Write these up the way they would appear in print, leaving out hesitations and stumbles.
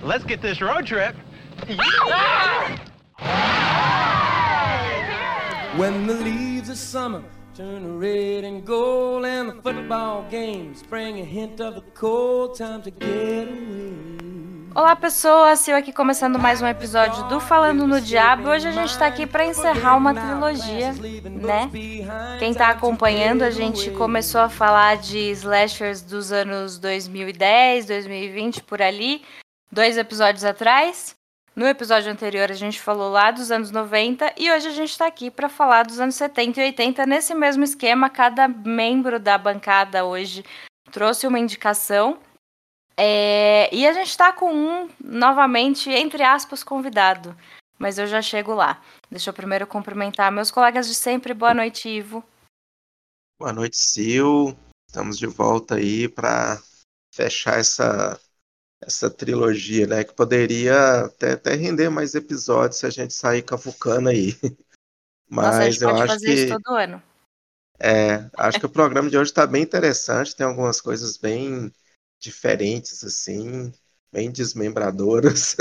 Let's get this road trip. When the leaves of summer turn red and gold and the football games bring a hint of the cold time to get away. Olá pessoas, Sil aqui começando mais um episódio do Falando no Diabo. Hoje a gente tá aqui para encerrar uma trilogia, né? Quem tá acompanhando, a gente começou a falar de slashers dos anos 2010, 2020, por ali, 2 episódios atrás. No episódio anterior a gente falou lá dos anos 90 e hoje a gente tá aqui para falar dos anos 70 e 80 nesse mesmo esquema. Cada membro da bancada hoje trouxe uma indicação. E a gente tá com novamente, entre aspas, convidado. Mas eu já chego lá. Deixa eu primeiro cumprimentar meus colegas de sempre. Boa noite, Ivo. Boa noite, Sil. Estamos de volta aí para fechar essa trilogia, né? Que poderia até render mais episódios se a gente sair cavucando aí. Nossa, a gente Mas eu pode acho fazer isso que todo ano. acho que o programa de hoje está bem interessante. Tem algumas coisas bem diferentes, assim, bem desmembradoras.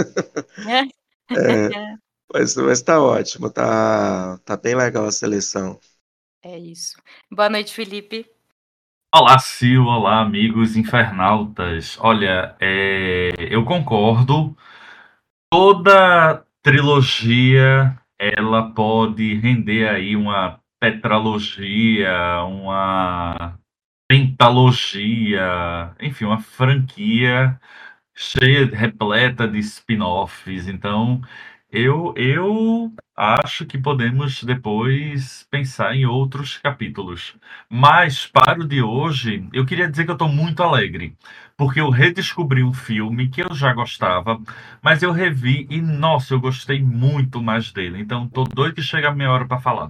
Mas tá ótimo, tá bem legal a seleção. É isso. Boa noite, Felipe. Olá, Sil, olá, amigos infernautas. Olha, eu concordo. Toda trilogia, ela pode render aí uma tetralogia, uma pentalogia, enfim, uma franquia cheia, repleta de spin-offs. Então, eu acho que podemos depois pensar em outros capítulos. Mas, para o de hoje, eu queria dizer que eu estou muito alegre, porque eu redescobri um filme que eu já gostava, mas eu revi e, nossa, eu gostei muito mais dele. Então, estou doido que chega a minha hora para falar.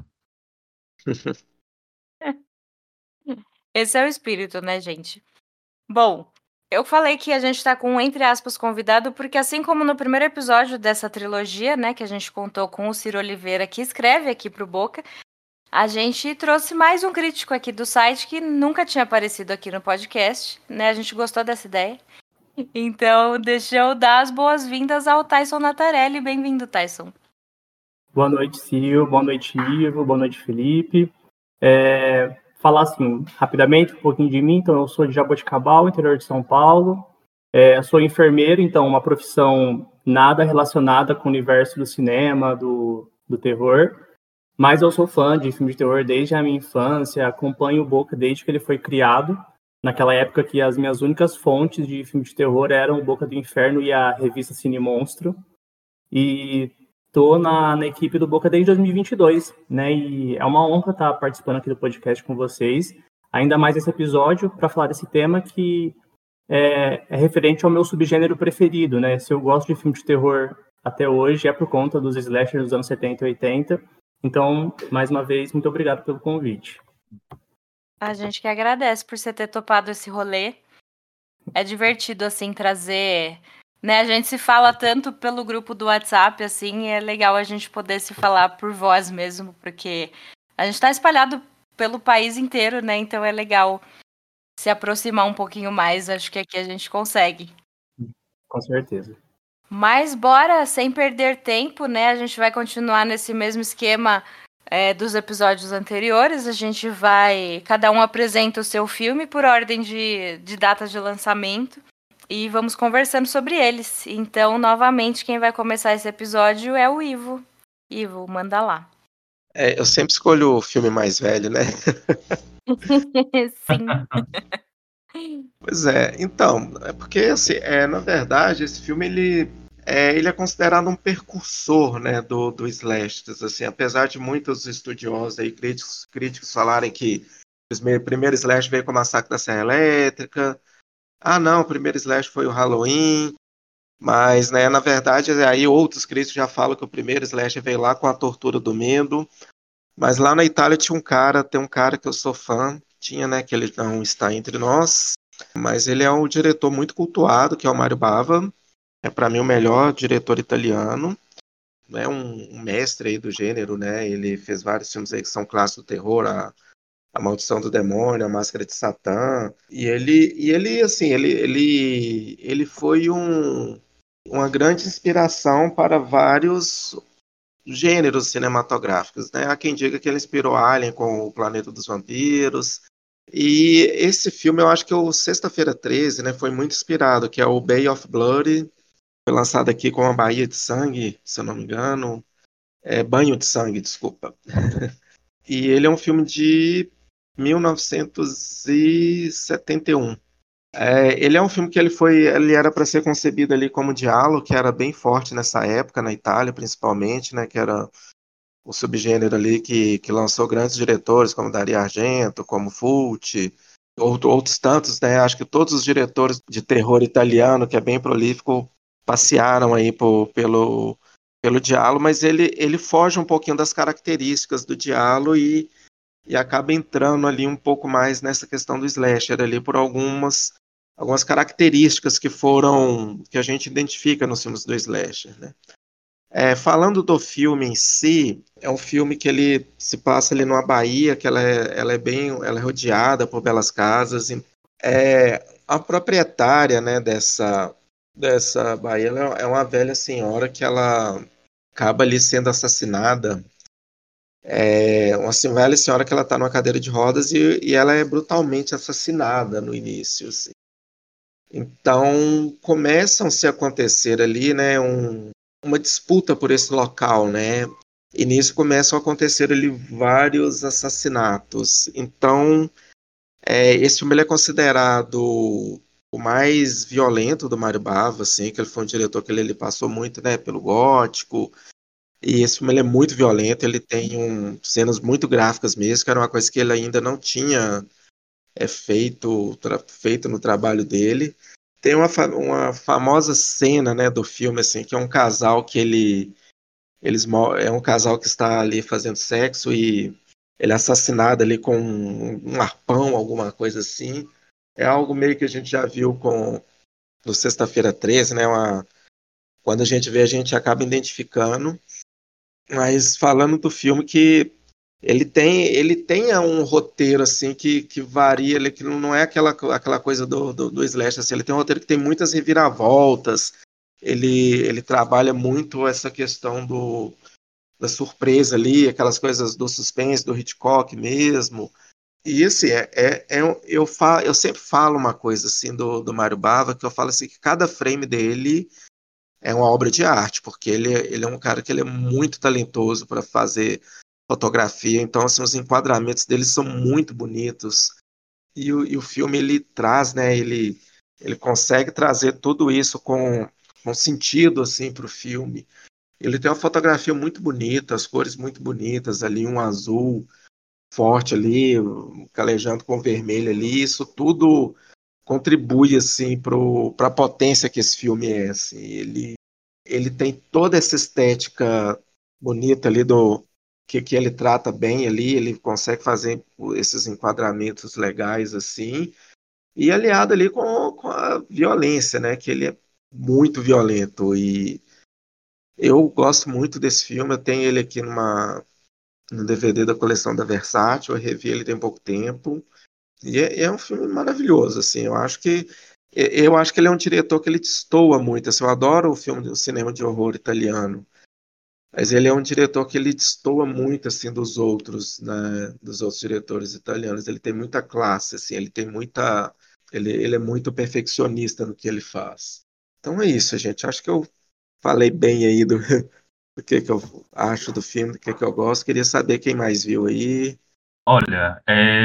Esse é o espírito, né, gente? Bom, eu falei que a gente tá com, entre aspas, convidado, porque assim como no primeiro episódio dessa trilogia, né, que a gente contou com o Ciro Oliveira, que escreve aqui pro Boca, a gente trouxe mais um crítico aqui do site que nunca tinha aparecido aqui no podcast, né? A gente gostou dessa ideia. Então, deixa eu dar as boas-vindas ao Tyson Natarelli. Bem-vindo, Tyson. Boa noite, Sil. Boa noite, Ivo. Boa noite, Felipe. Falar assim, rapidamente, um pouquinho de mim. Então, eu sou de Jaboticabal, interior de São Paulo. Sou enfermeiro, então, uma profissão nada relacionada com o universo do cinema, do terror. Mas eu sou fã de filme de terror desde a minha infância, acompanho o Boca desde que ele foi criado. Naquela época que as minhas únicas fontes de filme de terror eram o Boca do Inferno e a revista Cine Monstro. E estou na equipe do Boca desde 2022, né? E é uma honra estar participando aqui do podcast com vocês. Ainda mais esse episódio para falar desse tema que é referente ao meu subgênero preferido, né? Se eu gosto de filme de terror até hoje é por conta dos slashers dos anos 70 e 80. Então, mais uma vez, muito obrigado pelo convite. A gente que agradece por você ter topado esse rolê. É divertido, assim, trazer... Né, a gente se fala tanto pelo grupo do WhatsApp, assim, e é legal a gente poder se falar por voz mesmo, porque a gente tá espalhado pelo país inteiro, né? Então é legal se aproximar um pouquinho mais. Acho que aqui a gente consegue. Com certeza. Mas bora, sem perder tempo, né? A gente vai continuar nesse mesmo esquema dos episódios anteriores. A gente vai... Cada um apresenta o seu filme por ordem de data de lançamento. E vamos conversando sobre eles. Então, novamente, quem vai começar esse episódio é o Ivo. Ivo, manda lá. Eu sempre escolho o filme mais velho, né? Sim. Pois é, então, é porque, assim, na verdade, esse filme, ele é considerado um precursor, né, do slashers, assim, apesar de muitos estudiosos aí, críticos falarem que o primeiro slash veio com o Massacre da Serra Elétrica. Ah, não, o primeiro slash foi o Halloween, mas, né, na verdade, aí outros críticos já falam que o primeiro slash veio lá com a Tortura do Medo, mas lá na Itália tem um cara que eu sou fã, tinha, né, que ele não está entre nós, mas ele é um diretor muito cultuado, que é o Mario Bava, é para mim o melhor diretor italiano, é um mestre aí do gênero, né, ele fez vários filmes aí que são clássicos do terror, a Maldição do Demônio, A Máscara de Satã. E ele assim, ele foi uma grande inspiração para vários gêneros cinematográficos, né? Há quem diga que ele inspirou Alien com o Planeta dos Vampiros. E esse filme, eu acho que o Sexta-feira 13, né, foi muito inspirado, que é o Bay of Blood, foi lançado aqui com a Baía de Sangue, se eu não me engano. Banho de Sangue, desculpa. E ele é um filme de 1971. Ele é um filme que ele era para ser concebido ali como diálogo, que era bem forte nessa época, na Itália principalmente, né, que era o subgênero ali que lançou grandes diretores como Dario Argento, como Fulci, outros tantos, né? Acho que todos os diretores de terror italiano, que é bem prolífico, passearam aí pelo Giallo, mas ele foge um pouquinho das características do Giallo e acaba entrando ali um pouco mais nessa questão do slasher ali por algumas características que a gente identifica nos filmes do slasher, né? Falando do filme em si, é um filme que ele se passa ali numa Bahia, que ela é rodeada por belas casas. A proprietária, né, dessa Bahia, ela é uma velha senhora que ela acaba ali sendo assassinada. Uma velha senhora que ela está numa cadeira de rodas e ela é brutalmente assassinada no início, assim. Então começam -se a acontecer ali, né, uma disputa por esse local, né? E nisso começam a acontecer ali vários assassinatos. Então, esse filme ele é considerado o mais violento do Mário Bava, assim, que ele foi um diretor que ele passou muito, né, pelo gótico. E esse filme ele é muito violento, ele tem cenas muito gráficas mesmo, que era uma coisa que ele ainda não tinha feito no trabalho dele. Tem uma famosa cena, né, do filme, assim, que é um casal que é um casal que está ali fazendo sexo e ele é assassinado ali com um arpão, alguma coisa assim. É algo meio que a gente já viu no Sexta-feira 13, né? Quando a gente vê, a gente acaba identificando. Mas falando do filme que ele tem um roteiro assim que varia, que não é aquela coisa do slash, assim, ele tem um roteiro que tem muitas reviravoltas, ele trabalha muito essa questão da surpresa ali, aquelas coisas do suspense, do Hitchcock mesmo. E assim, eu sempre falo uma coisa assim do Mário Bava, que eu falo assim, que cada frame dele é uma obra de arte, porque ele é um cara que ele é muito talentoso para fazer fotografia, então assim, os enquadramentos dele são muito bonitos, e o filme ele traz, né, ele consegue trazer tudo isso com sentido assim para o filme. Ele tem uma fotografia muito bonita, as cores muito bonitas ali, um azul forte ali, calejando com vermelho ali, isso tudo contribui assim para a potência que esse filme é. Assim. Ele tem toda essa estética bonita ali que ele trata bem ali, ele consegue fazer esses enquadramentos legais assim, e aliado ali com a violência, né? Que ele é muito violento e eu gosto muito desse filme, eu tenho ele aqui no DVD da coleção da Versátil, eu revi ele tem pouco tempo, e é um filme maravilhoso, assim, eu acho que ele é um diretor que ele destoa muito, assim, eu adoro o cinema de horror italiano, mas ele é um diretor que ele destoa muito, assim, dos outros, né, dos outros diretores italianos, ele tem muita classe, assim, ele é muito perfeccionista no que ele faz. Então é isso, gente, acho que eu falei bem aí do que eu acho do filme, do que eu gosto, queria saber quem mais viu aí. Olha,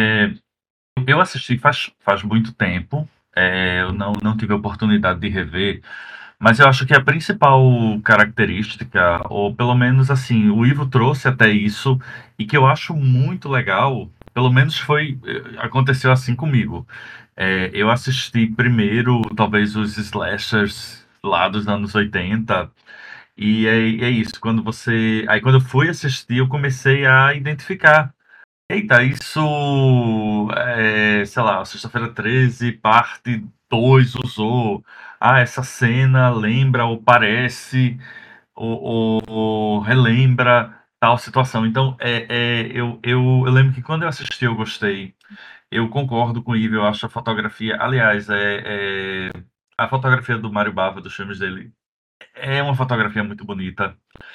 eu assisti faz muito tempo, eu não tive a oportunidade de rever, mas eu acho que a principal característica, ou pelo menos assim, o Ivo trouxe até isso, e que eu acho muito legal, pelo menos aconteceu assim comigo. Eu assisti primeiro, talvez, os slashers lá dos anos 80, e é isso, quando eu fui assistir, eu comecei a identificar. Eita, isso sei lá, Sexta-feira 13, parte 2 usou. Ah, essa cena lembra ou parece ou relembra tal situação. Então, eu lembro que quando eu assisti eu gostei. Eu concordo com o Ivo, eu acho a fotografia. Aliás, a fotografia do Mário Bava, dos filmes dele, É uma fotografia muito bonita.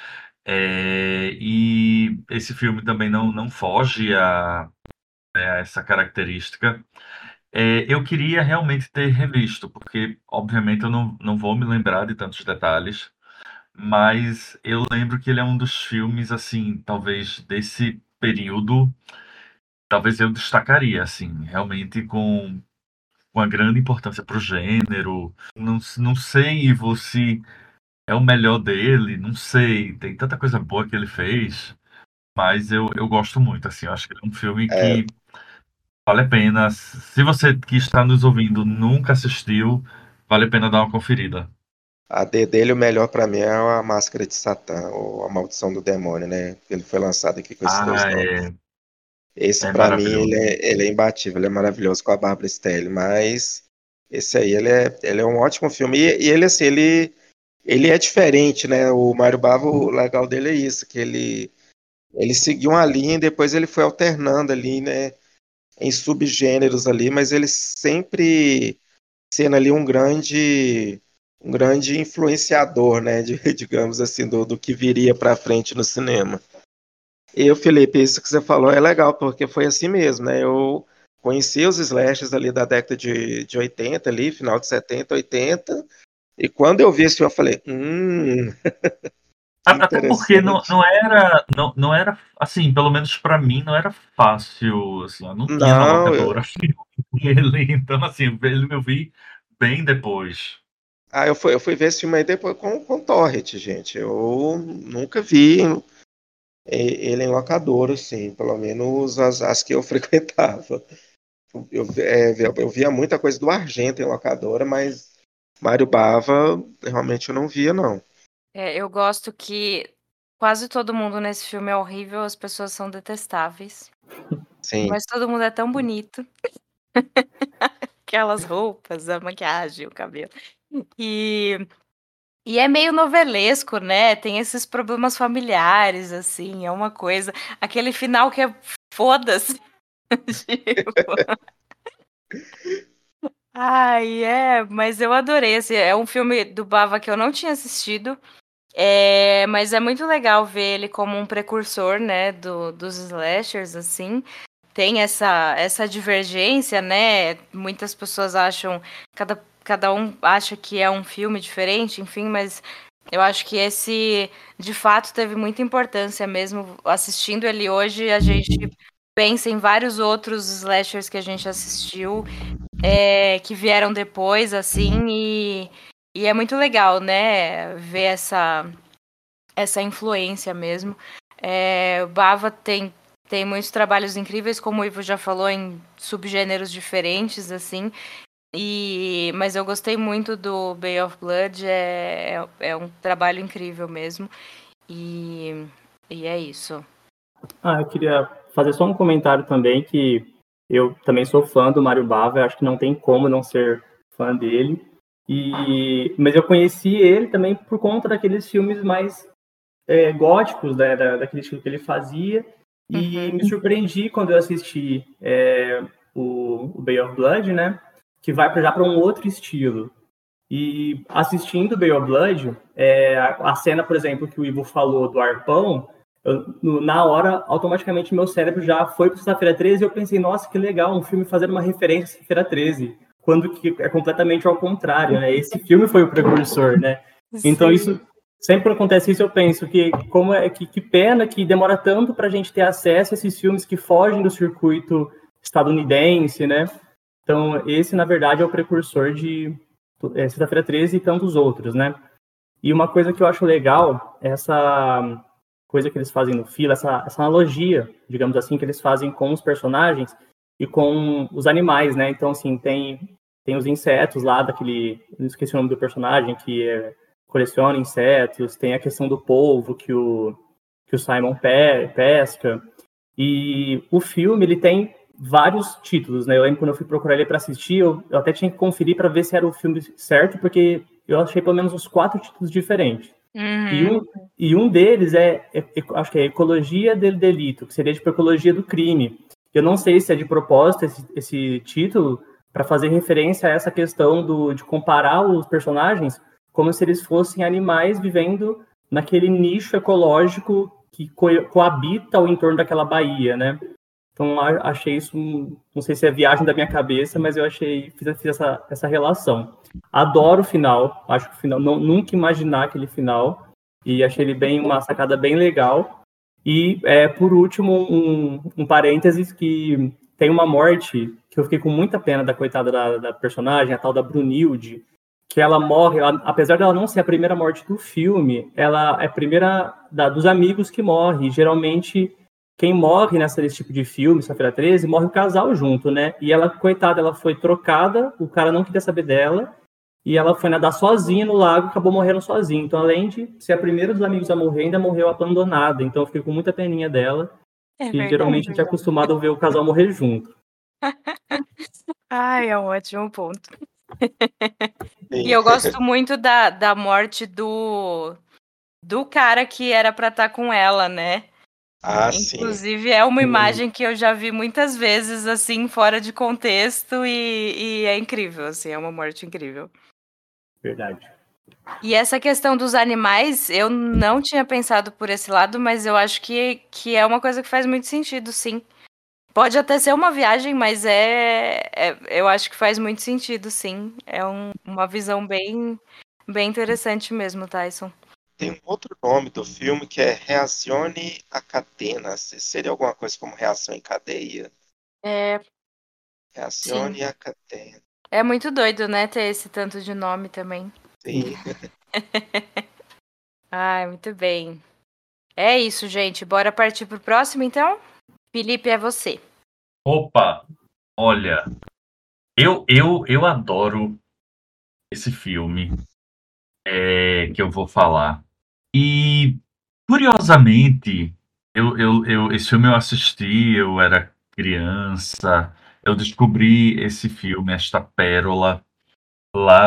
E esse filme também não foge a essa característica. Eu queria realmente ter revisto, porque, obviamente, eu não vou me lembrar de tantos detalhes, mas eu lembro que ele é um dos filmes, assim, talvez desse período, talvez eu destacaria, assim, realmente com uma grande importância para o gênero. Não sei, Ivo, se é o melhor dele, não sei, tem tanta coisa boa que ele fez, mas eu gosto muito, assim, eu acho que é um filme É, que vale a pena. Se você que está nos ouvindo nunca assistiu, vale a pena dar uma conferida. a dele, o melhor pra mim é a Máscara de Satã, ou A Maldição do Demônio, né? Ele foi lançado aqui com esses dois Ah, nomes. Esse, é pra mim, ele maravilhoso. ele é imbatível, ele é maravilhoso com a Barbara Stelly, mas esse aí, ele é um ótimo filme. E ele, assim, ele é diferente, né? O Mário Bava, o legal dele é isso, que ele seguiu uma linha e depois ele foi alternando ali, né? Em subgêneros ali, mas ele sempre sendo ali um grande influenciador, né? Digamos assim, do que viria pra frente no cinema. Eu, Felipe, isso que você falou é legal, porque foi assim mesmo, né? Eu conheci os slashers ali da década de 80, ali, final de 70, 80, e quando eu vi esse filme, eu falei, que Até porque interessante. não era assim, pelo menos pra mim não era fácil, assim, eu não tinha na Não, locadora filme dele, então assim, eu vi bem depois. eu fui ver esse filme aí depois com Torrent, gente. Eu nunca vi ele em locadora, assim, pelo menos as que eu frequentava. Eu via muita coisa do Argento em locadora, mas Mário Bava realmente eu não via, não. Eu gosto que quase todo mundo nesse filme é horrível, as pessoas são detestáveis, Sim. mas todo mundo é tão bonito. Aquelas roupas, a maquiagem, o cabelo. E e é meio novelesco, né, tem esses problemas familiares, assim, é uma coisa aquele final que é foda-se, tipo, ai, mas eu adorei, assim, é um filme do Bava que eu não tinha assistido, mas é muito legal ver ele como um precursor, né, dos slashers, assim. Tem essa divergência, né? Muitas pessoas acham, cada um acha que é um filme diferente, enfim, mas eu acho que esse, de fato, teve muita importância mesmo. Assistindo ele hoje, a gente pensa em vários outros slashers que a gente assistiu, que vieram depois, assim, e é muito legal, né? Ver essa influência mesmo. O Bava tem muitos trabalhos incríveis, como o Ivo já falou, em subgêneros diferentes, assim. Mas eu gostei muito do Bay of Blood, é um trabalho incrível mesmo. E, e é isso. Eu queria fazer só um comentário também, que eu também sou fã do Mário Bava, eu acho que não tem como não ser fã dele. Mas eu conheci ele também por conta daqueles filmes mais góticos, né, daquele estilo que ele fazia, e me surpreendi quando eu assisti o Bay of Blood, né, que vai já para um outro estilo. E assistindo Bay of Blood, a cena, por exemplo, que o Ivo falou do arpão, na hora, automaticamente meu cérebro já foi para Sexta-feira 13 e eu pensei, nossa, que legal, um filme fazendo uma referência à Sexta-feira 13, quando que é completamente ao contrário, né? Esse filme foi o precursor, né? Então isso, sempre quando acontece isso, eu penso que pena que demora tanto para a gente ter acesso a esses filmes que fogem do circuito estadunidense, né? Então esse, na verdade, é o precursor de Sexta-feira 13 e tantos outros, né? E uma coisa que eu acho legal é essa coisa que eles fazem no filme, essa analogia, digamos assim, que eles fazem com os personagens e com os animais, né? Então, assim, tem os insetos lá não esqueci o nome do personagem, que coleciona insetos, tem a questão do polvo que o Simon pesca, e o filme, ele tem vários títulos, né? Eu lembro quando eu fui procurar ele para assistir, eu até tinha que conferir para ver se era o filme certo, porque eu achei pelo menos uns 4 títulos diferentes. E um deles acho que é Ecologia del Delito, que seria tipo Ecologia do Crime. Eu não sei se é de propósito esse título para fazer referência a essa questão de comparar os personagens como se eles fossem animais vivendo naquele nicho ecológico que coabita ao entorno daquela baía, né? Então, achei isso, não sei se é viagem da minha cabeça, mas eu fiz essa relação. Adoro o final, acho que o final, nunca imaginar aquele final, e achei ele uma sacada bem legal. E, por último, um parênteses, que tem uma morte que eu fiquei com muita pena da coitada da personagem, a tal da Brunilde, que ela morre, apesar dela não ser a primeira morte do filme, ela é a primeira dos amigos que morre. Geralmente, quem morre nesse tipo de filme, Sexta-feira 13, morre o casal junto, né? E ela, coitada, ela foi trocada, o cara não queria saber dela, e ela foi nadar sozinha no lago e acabou morrendo sozinha. Então, além de ser a primeira dos amigos a morrer, ainda morreu abandonada. Então, eu fiquei com muita peninha dela. E geralmente a gente é acostumado a ver o casal morrer junto. Ai, é um ótimo ponto. E eu gosto muito da morte do cara que era pra estar com ela, né? Inclusive, é uma imagem que eu já vi muitas vezes, assim, fora de contexto, e é incrível, assim, é uma morte incrível. Verdade. E essa questão dos animais, eu não tinha pensado por esse lado, mas eu acho que é uma coisa que faz muito sentido, sim. Pode até ser uma viagem, mas eu acho que faz muito sentido, sim. É uma visão bem interessante mesmo, Tyson. Tem um outro nome do filme que é Reazione a Catena. Seria alguma coisa como reação em cadeia? Reazione a Catena. É muito doido, né, ter esse tanto de nome também. Sim. Ai, muito bem. É isso, gente. Bora partir pro próximo, então? Felipe, é você. Opa! Olha, eu adoro esse filme que eu vou falar. E, curiosamente, esse filme eu assisti, eu era criança, eu descobri esse filme, esta pérola, lá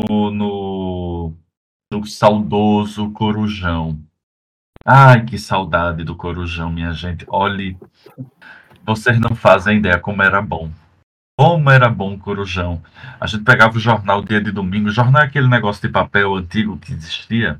no saudoso Corujão. Ai, que saudade do Corujão, minha gente. Olhe, vocês não fazem ideia como era bom. Como era bom o Corujão. A gente pegava o jornal dia de domingo. O jornal é aquele negócio de papel antigo que existia.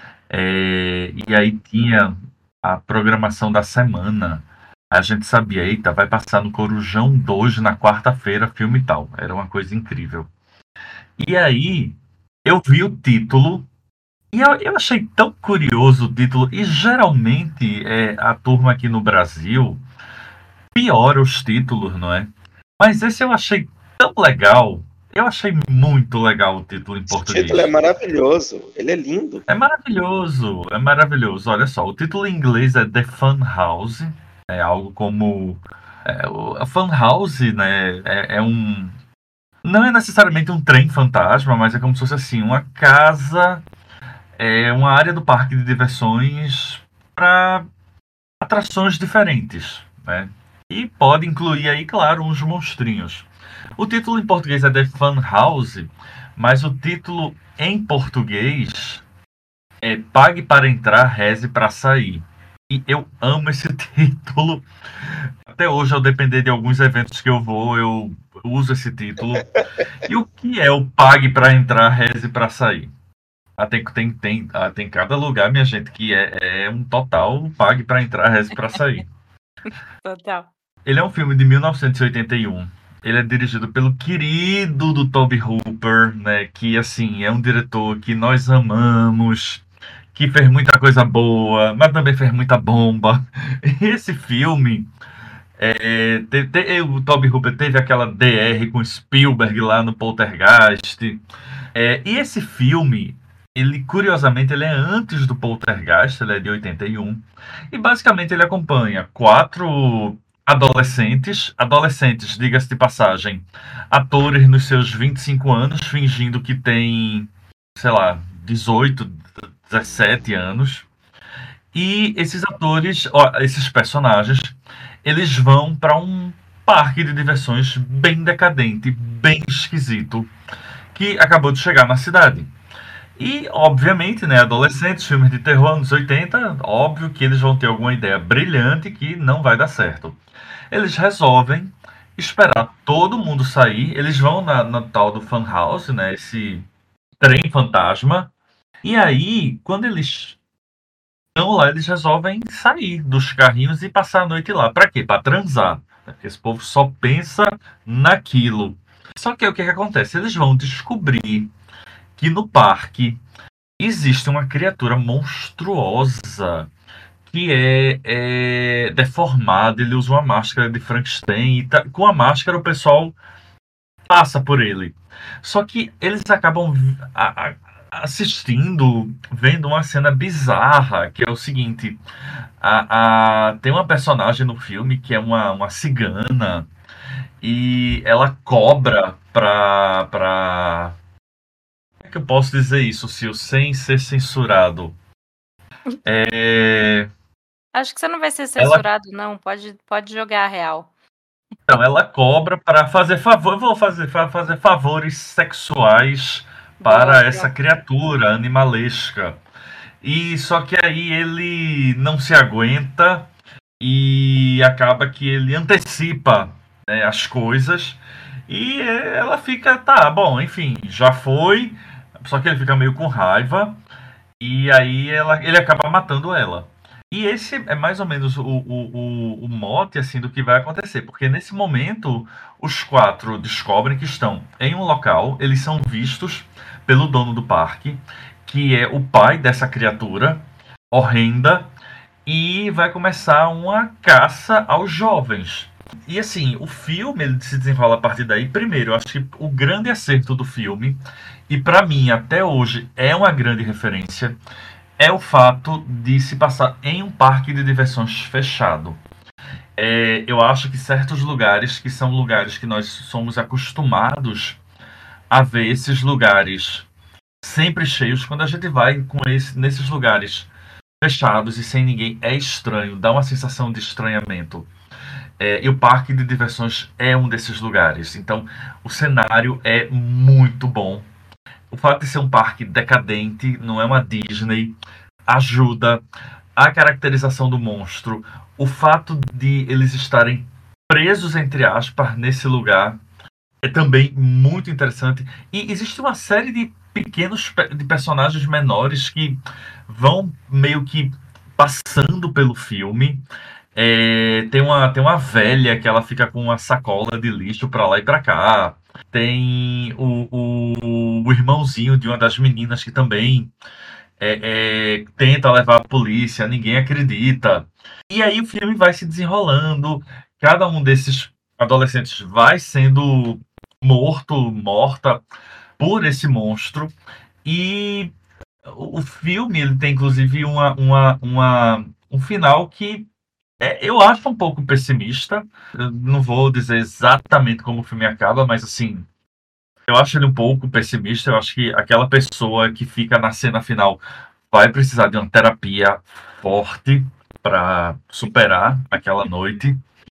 E aí tinha a programação da semana. A gente sabia, eita, vai passar no Corujão 2 na quarta-feira, filme e tal. Era uma coisa incrível. E aí, eu vi o título e eu achei tão curioso o título. E geralmente, a turma aqui no Brasil piora os títulos, não é? Mas esse eu achei tão legal. Eu achei muito legal o título em português. O título é maravilhoso. Ele é lindo. É maravilhoso, é maravilhoso. Olha só, o título em inglês é The Fun House. É algo como... a Fun House, né, não é necessariamente um trem fantasma, mas é como se fosse assim, uma casa, uma área do parque de diversões para atrações diferentes, né? E pode incluir aí, claro, uns monstrinhos. O título em português é The Fun House, mas o título em português é Pague para entrar, reze para sair. E eu amo esse título. Até hoje, ao depender de alguns eventos que eu vou, eu uso esse título. E o que é o Pague para entrar, reze para sair? Tem cada lugar, minha gente, que é um total Pague para entrar, reze para sair. Total. Ele é um filme de 1981. Ele é dirigido pelo querido do Tobe Hooper, né? Que, assim, é um diretor que nós amamos, que fez muita coisa boa, mas também fez muita bomba. Esse filme... o Tobe Hooper teve aquela DR com Spielberg lá no Poltergeist. E esse filme, curiosamente, ele é antes do Poltergeist, ele é de 81. E basicamente ele acompanha 4 adolescentes, diga-se de passagem, atores nos seus 25 anos, fingindo que tem, sei lá, 18, 17 anos. E esses atores, esses personagens, eles vão para um parque de diversões bem decadente, bem esquisito, que acabou de chegar na cidade. E, obviamente, né, adolescentes, filmes de terror anos 80, óbvio que eles vão ter alguma ideia brilhante que não vai dar certo. Eles resolvem esperar todo mundo sair, eles vão na tal do Fun House, né, esse trem fantasma. E aí, quando eles estão lá, eles resolvem sair dos carrinhos e passar a noite lá. Pra quê? Pra transar. Porque esse povo só pensa naquilo. Só que o que acontece? Eles vão descobrir que no parque existe uma criatura monstruosa que é deformada. Ele usa uma máscara de Frankenstein e com a máscara o pessoal passa por ele. Só que eles acabam assistindo, vendo uma cena bizarra, que é o seguinte: tem uma personagem no filme que é uma cigana e ela cobra como é que eu posso dizer isso, Sil, sem ser censurado? Acho que você não vai ser Ela, censurado, não. Pode jogar a real. então, ela cobra para fazer favor, eu vou fazer favores sexuais Boa, para essa pronto. criatura animalesca. E só que aí ele não se aguenta e acaba que ele antecipa, né, as coisas e ela fica, tá, bom, enfim, já foi, só que ele fica meio com raiva e aí ele acaba matando ela. E esse é mais ou menos o mote assim, do que vai acontecer, porque nesse momento os quatro descobrem que estão em um local, eles são vistos pelo dono do parque, que é o pai dessa criatura horrenda, e vai começar uma caça aos jovens. E assim, o filme ele se desenrola a partir daí. Primeiro, eu acho que o grande acerto do filme, e para mim até hoje é uma grande referência, é o fato de se passar em um parque de diversões fechado. Eu acho que certos lugares, que são lugares que nós somos acostumados a ver esses lugares sempre cheios, quando a gente vai nesses lugares fechados e sem ninguém, é estranho, dá uma sensação de estranhamento. E o parque de diversões é um desses lugares. Então, o cenário é muito bom. O fato de ser um parque decadente, não é uma Disney, ajuda. A caracterização do monstro, o fato de eles estarem presos, entre aspas, nesse lugar, é também muito interessante. E existe uma série de de personagens menores que vão meio que passando pelo filme. Tem uma velha que ela fica com uma sacola de lixo pra lá e pra cá. Tem o irmãozinho de uma das meninas que também tenta levar a polícia, ninguém acredita. E aí o filme vai se desenrolando, cada um desses adolescentes vai sendo morta por esse monstro. E o filme ele tem inclusive um final que eu acho um pouco pessimista. Eu não vou dizer exatamente como o filme acaba, mas assim, eu acho ele um pouco pessimista. Eu acho que aquela pessoa que fica na cena final vai precisar de uma terapia forte para superar aquela noite.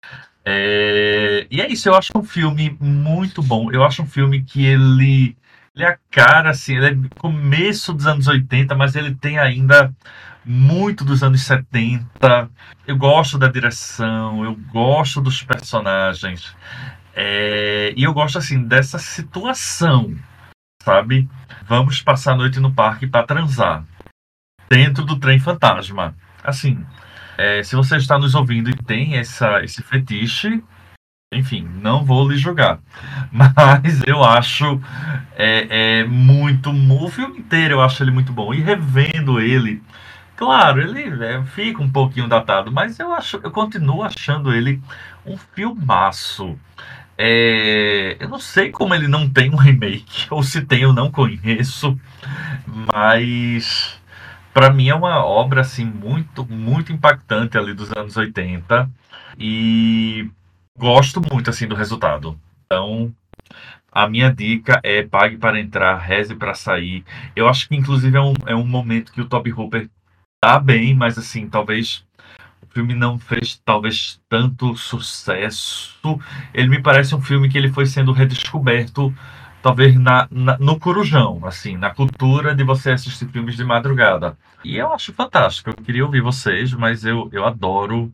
E é isso, eu acho um filme muito bom. Eu acho um filme que ele é a cara, assim, ele é começo dos anos 80, mas ele tem ainda muito dos anos 70. Eu gosto da direção, eu gosto dos personagens. E eu gosto, assim, dessa situação, sabe? Vamos passar a noite no parque para transar dentro do trem fantasma. Assim, se você está nos ouvindo e tem esse fetiche, enfim, não vou lhe julgar. Mas eu acho muito. O filme inteiro eu acho ele muito bom. E revendo ele, claro, ele fica um pouquinho datado, mas eu continuo achando ele um filmaço. Eu não sei como ele não tem um remake, ou se tem eu não conheço, mas para mim é uma obra assim muito muito impactante ali dos anos 80 e gosto muito assim do resultado. Então, a minha dica é pague para entrar, reze para sair. Eu acho que inclusive é um momento que o Toby Hooper tá bem, mas assim, talvez o filme não fez talvez tanto sucesso. Ele me parece um filme que ele foi sendo redescoberto talvez no Corujão, assim, na cultura de você assistir filmes de madrugada. E eu acho fantástico. Eu queria ouvir vocês, mas eu adoro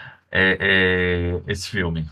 esse filme.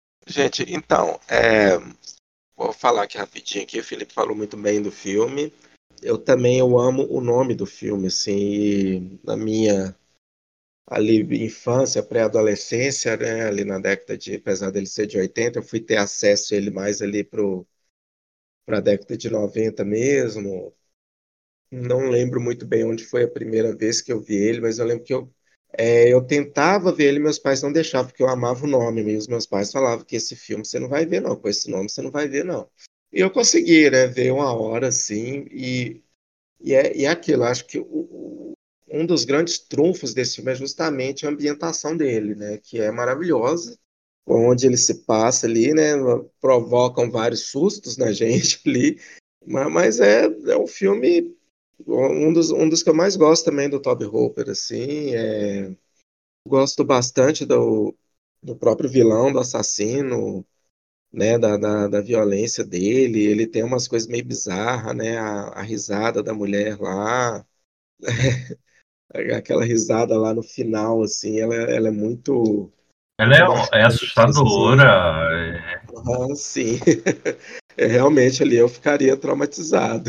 Gente, então, vou falar aqui rapidinho aqui. O Felipe falou muito bem do filme. eu amo o nome do filme, assim, e na minha ali infância, pré-adolescência, né, ali na década de, apesar dele ser de 80, eu fui ter acesso a ele mais ali para a década de 90 mesmo. Não lembro muito bem onde foi a primeira vez que eu vi ele, mas eu lembro que eu tentava ver ele, meus pais não deixavam, porque eu amava o nome, e os meus pais falavam que esse filme você não vai ver, não, com esse nome você não vai ver, não. E eu consegui, né, ver uma hora, assim, e é aquilo, acho que um dos grandes trunfos desse filme é justamente a ambientação dele, né, que é maravilhosa, onde ele se passa ali, né, provocam vários sustos na gente ali, mas é um filme, um dos que eu mais gosto também do Tobe Hooper, assim, gosto bastante do próprio vilão, do assassino, né, da violência dele, ele tem umas coisas meio bizarras, né, a risada da mulher lá, aquela risada lá no final, assim, ela é muito, Ela muito é marcante, assim, assustadora. sim, realmente ali eu ficaria traumatizado,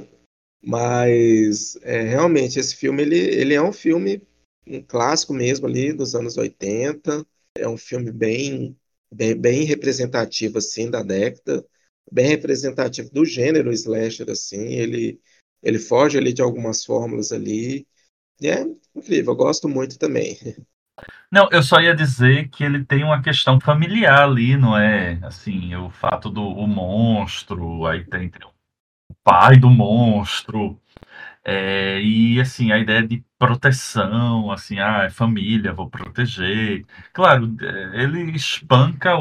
mas realmente esse filme, ele é um filme, um clássico mesmo ali dos anos 80, é um filme bem representativo, assim, da década, bem representativo do gênero slasher, assim, ele foge ali de algumas fórmulas ali, e é incrível, eu gosto muito também. Não, eu só ia dizer que ele tem uma questão familiar ali, não é? Assim, o fato do o monstro, aí tem o pai do monstro, e assim, a ideia de proteção, assim, é família, vou proteger. Claro, ele espanca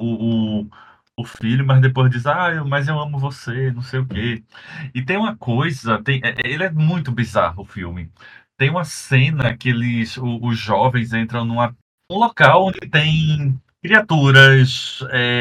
o filho, mas depois diz, mas eu amo você, não sei o quê. E tem uma coisa, ele é muito bizarro o filme. Tem uma cena que os jovens entram um local onde tem criaturas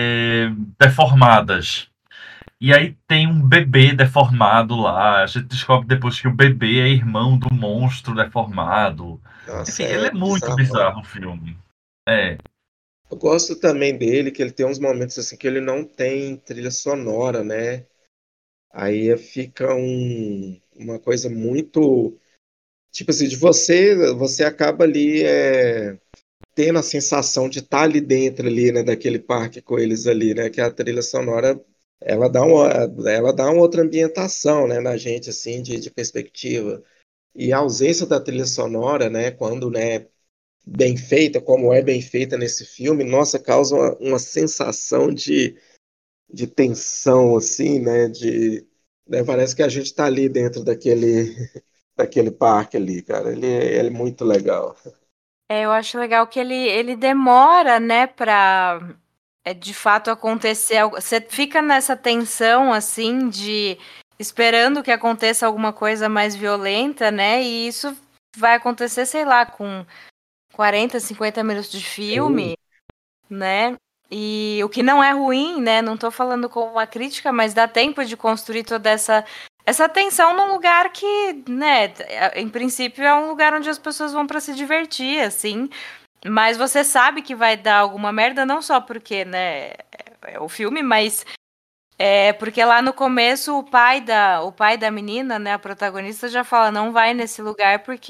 deformadas. E aí tem um bebê deformado lá. A gente descobre depois que o bebê é irmão do monstro deformado. Nossa, Enfim, ele é é muito bizarro. bizarro o filme. É. Eu gosto também dele, que ele tem uns momentos assim que ele não tem trilha sonora, né? Aí fica uma coisa muito, tipo assim, de você acaba ali tendo a sensação de estar ali dentro ali, né, daquele parque com eles ali, né, que a trilha sonora ela dá uma outra ambientação, né, na gente assim de perspectiva. E a ausência da trilha sonora, né, quando, né, bem feita, como é bem feita nesse filme, nossa, causa uma sensação de tensão, assim, né, parece que a gente está ali dentro daquele parque ali, cara. Ele é muito legal. Eu acho legal que ele demora, né, pra de fato acontecer algo. Você fica nessa tensão, assim, de esperando que aconteça alguma coisa mais violenta, né? E isso vai acontecer, sei lá, com 40, 50 minutos de Sim, filme, né? E o que não é ruim, né? Não tô falando como uma crítica, mas dá tempo de construir toda essa tensão num lugar que, né, em princípio é um lugar onde as pessoas vão para se divertir, assim. Mas você sabe que vai dar alguma merda, não só porque, né, é o filme, mas porque lá no começo o pai da menina, né, a protagonista já fala, não vai nesse lugar porque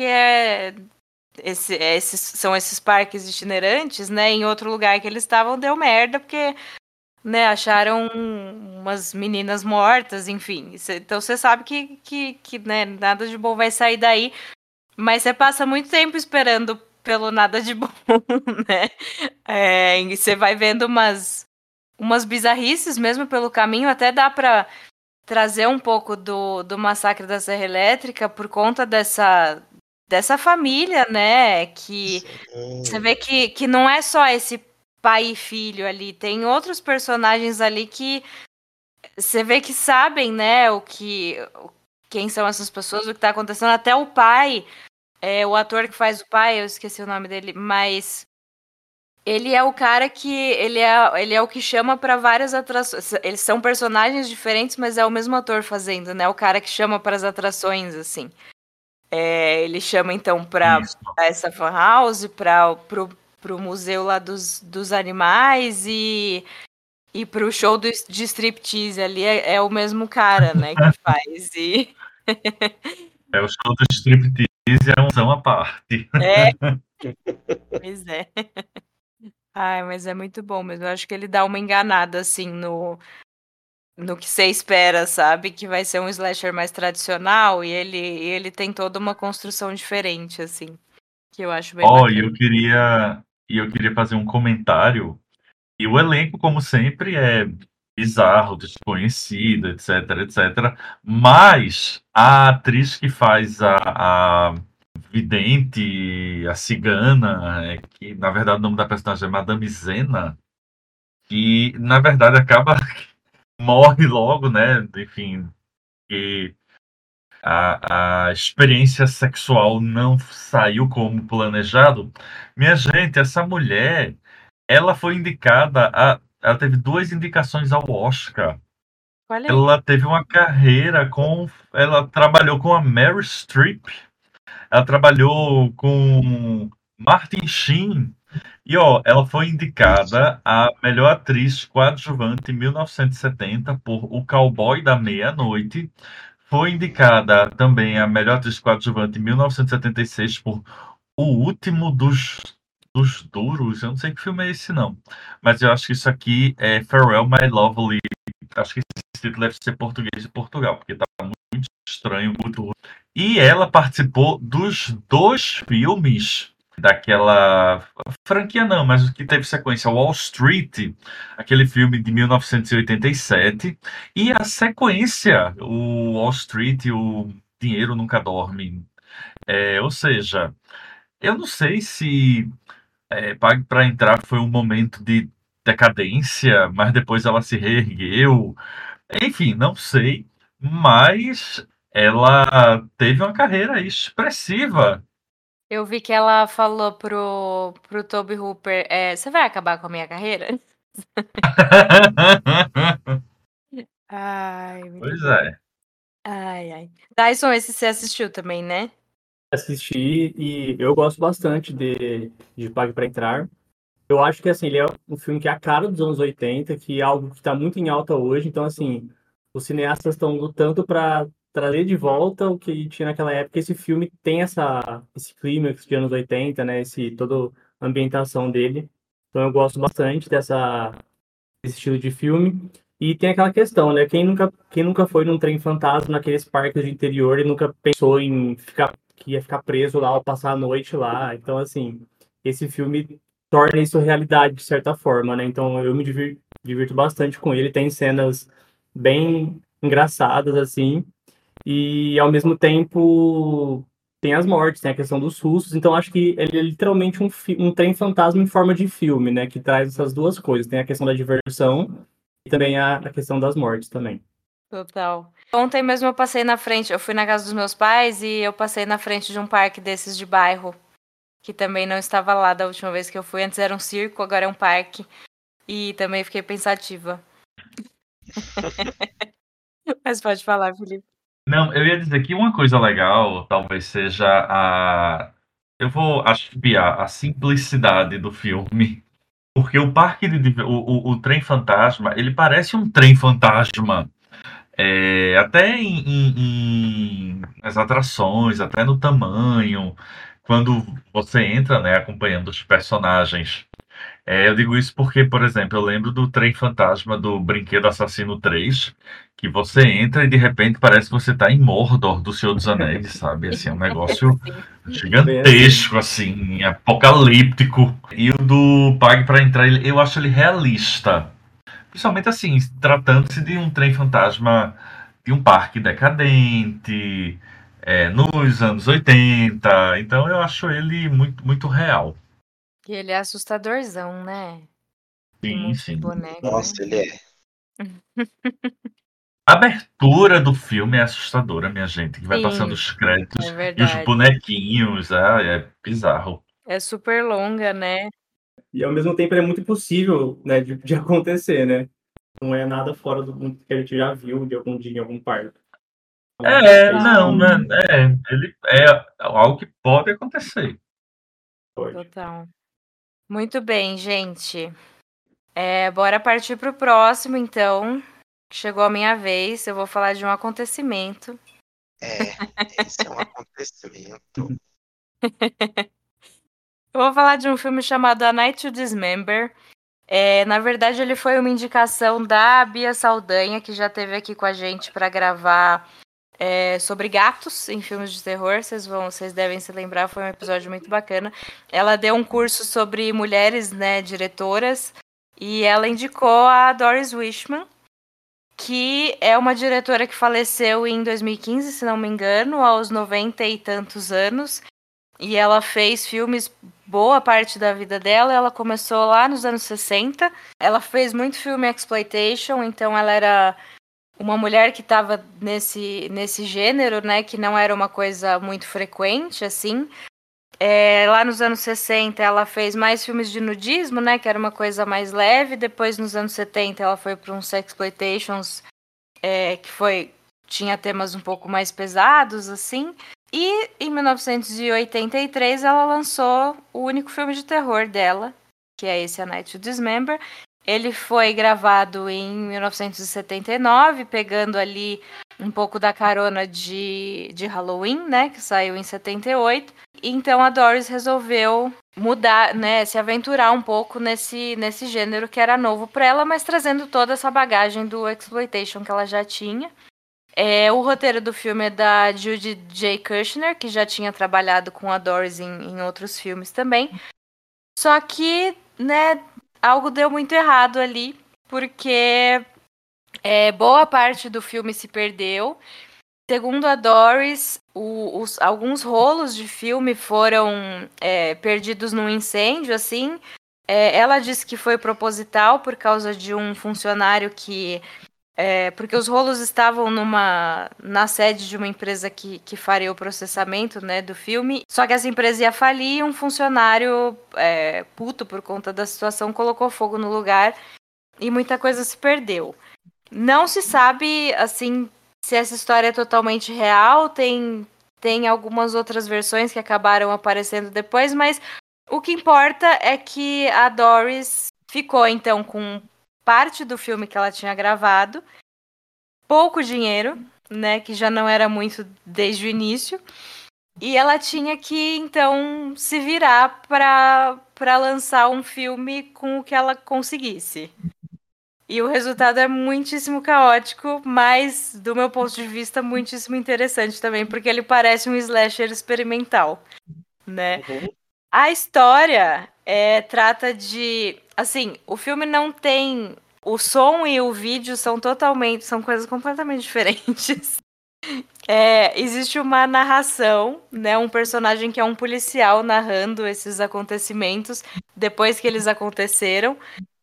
são esses parques itinerantes, né? Em outro lugar que eles estavam deu merda porque, né, acharam umas meninas mortas, enfim. Então você sabe que né, nada de bom vai sair daí, mas você passa muito tempo esperando pelo nada de bom, né? E você vai vendo umas bizarrices mesmo pelo caminho, até dá pra trazer um pouco do massacre da Serra Elétrica por conta dessa família, né? Que você sim, vê que não é só esse pai e filho ali, tem outros personagens ali que você vê que sabem, né, quem são essas pessoas, o que tá acontecendo. Até o pai, o ator que faz o pai, eu esqueci o nome dele, mas ele é o cara que ele é o que chama para várias atrações. Eles são personagens diferentes, mas é o mesmo ator fazendo, né? O cara que chama para as atrações, assim. Ele chama então para Isso. essa fan house, para pro museu lá dos animais e pro show de striptease ali é o mesmo cara, né, que faz. O show do striptease é uma ação à parte. É. Pois é. Ai, mas é muito bom mesmo. Eu acho que ele dá uma enganada, assim, no que você espera, sabe? Que vai ser um slasher mais tradicional e ele tem toda uma construção diferente, assim, que eu acho bem Ó, e bacana. eu queria fazer um comentário. E o elenco, como sempre, é bizarro, desconhecido, etc, etc. Mas a atriz que faz a vidente, a cigana, que na verdade o nome da personagem é Madame Zena, que na verdade acaba morre logo, né? Enfim, que a experiência sexual não saiu como planejado. Minha gente, essa mulher, ela foi indicada ela teve 2 indicações ao Oscar. Olha aí. Ela teve uma carreira ela trabalhou com a Meryl Streep, ela trabalhou com Martin Sheen, e ó, ela foi indicada a melhor atriz coadjuvante em 1970 por O Cowboy da Meia-Noite. Foi indicada também a melhor atriz coadjuvante em 1976 por O Último dos Duros. Eu não sei que filme é esse, não. Mas eu acho que isso aqui é Farewell, My Lovely. Acho que esse título deve ser português de Portugal, porque tá muito estranho, muito ruim. E ela participou dos 2 filmes daquela franquia não, mas o que teve sequência, Wall Street, aquele filme de 1987, e a sequência, o Wall Street, o Dinheiro Nunca Dorme. Ou seja, eu não sei se Pague para Entrar foi um momento de decadência, mas depois ela se reergueu. Enfim, não sei, mas ela teve uma carreira expressiva. Eu vi que ela falou pro Toby Hooper, "Você vai acabar com a minha carreira?" Ai, muito Pois bom. é. Ai, ai. Dyson, esse você assistiu também, né? Assisti e eu gosto bastante de Pague para Entrar. Eu acho que, assim, ele é um filme que é a cara dos anos 80, que é algo que está muito em alta hoje. Então, assim, os cineastas estão lutando para trazer de volta o que tinha naquela época. Esse filme tem esse clímax de anos 80, né? Toda a ambientação dele. Então, eu gosto bastante desse estilo de filme. E tem aquela questão, né? Quem nunca foi num trem fantasma naqueles parques de interior e nunca pensou que ia ficar preso lá ou passar a noite lá. Então, assim, esse filme torna isso realidade de certa forma, né? Então, eu me divirto bastante com ele. Tem cenas bem engraçadas, assim, e ao mesmo tempo tem as mortes, tem a questão dos sustos. Então, acho que ele é literalmente um trem fantasma em forma de filme, né? Que traz essas duas coisas. Tem a questão da diversão e também a questão das mortes também. Total. Ontem mesmo eu fui na casa dos meus pais e eu passei na frente de um parque desses de bairro, que também não estava lá da última vez que eu fui. Antes era um circo, agora é um parque. E também fiquei pensativa. Mas pode falar, Felipe. Não, eu ia dizer que uma coisa legal talvez seja eu vou assobiar a simplicidade do filme, porque o parque o trem fantasma, ele parece um trem fantasma. Até nas atrações, até no tamanho, quando você entra, né, acompanhando os personagens. Eu digo isso porque, por exemplo, eu lembro do Trem Fantasma do Brinquedo Assassino 3, que você entra e de repente parece que você está em Mordor do Senhor dos Anéis, sabe? Assim, é um negócio Sim. Bem assim. gigantesco, assim, apocalíptico. E o do Pague para Entrar, eu acho ele realista. Principalmente assim, tratando-se de um trem fantasma de um parque decadente, nos anos 80. Então eu acho ele muito, muito real. E ele é assustadorzão, né? Tem um Sim, monte de sim. boneco, né? Nossa, ele é. A abertura do filme é assustadora, minha gente, que vai passando Sim, os é créditos e os verdade. bonequinhos, é bizarro. É super longa, né? E ao mesmo tempo ele é muito impossível, né, de acontecer, né? Não é nada fora do mundo que a gente já viu de algum dia em algum parque. Então, é isso Não, né? Total, Ele é algo que pode acontecer. que pode. total. Muito bem, gente. Bora partir pro próximo, então. Chegou a minha vez. Eu vou falar de um acontecimento Esse é um acontecimento. Eu vou falar de um filme chamado A Night to Dismember. Na verdade, ele foi uma indicação da Bia Saldanha, que já esteve aqui com a gente para gravar sobre gatos em filmes de terror. Vocês devem se lembrar, foi um episódio muito bacana. Ela deu um curso sobre mulheres, né, diretoras, e ela indicou a Doris Wishman, que é uma diretora que faleceu em 2015, se não me engano, aos 90 e tantos anos. E ela fez filmes boa parte da vida dela. Ela começou lá nos anos 60. Ela fez muito filme exploitation, então ela era uma mulher que estava nesse gênero, né, que não era uma coisa muito frequente, assim. Lá nos anos 60 ela fez mais filmes de nudismo, né, que era uma coisa mais leve. Depois, nos anos 70, ela foi para uns sexploitations, que tinha temas um pouco mais pesados, assim. E em 1983 ela lançou o único filme de terror dela, que é esse A Night to Dismember. Ele foi gravado em 1979, pegando ali um pouco da carona de Halloween, né, que saiu em 78. Então a Doris resolveu mudar, né, se aventurar um pouco nesse gênero que era novo para ela, mas trazendo toda essa bagagem do exploitation que ela já tinha. O roteiro do filme é da Judy J. Kushner, que já tinha trabalhado com a Doris em outros filmes também. Só que, né, algo deu muito errado ali, porque boa parte do filme se perdeu. Segundo a Doris, alguns rolos de filme foram perdidos num incêndio, assim. Ela disse que foi proposital por causa de um funcionário que... porque os rolos estavam na sede de uma empresa que faria o processamento, né, do filme. Só que essa empresa ia falir e um funcionário puto por conta da situação colocou fogo no lugar e muita coisa se perdeu. Não se sabe, assim, se essa história é totalmente real. Tem algumas outras versões que acabaram aparecendo depois, mas o que importa é que a Doris ficou, então, com parte do filme que ela tinha gravado, pouco dinheiro, né, que já não era muito desde o início, e ela tinha que, então, se virar para lançar um filme com o que ela conseguisse. E o resultado é muitíssimo caótico, mas, do meu ponto de vista, muitíssimo interessante também, porque ele parece um slasher experimental, né? Uhum. A história trata de... Assim, o filme não tem... O som e o vídeo são coisas completamente diferentes. Existe uma narração, né? Um personagem que é um policial narrando esses acontecimentos depois que eles aconteceram.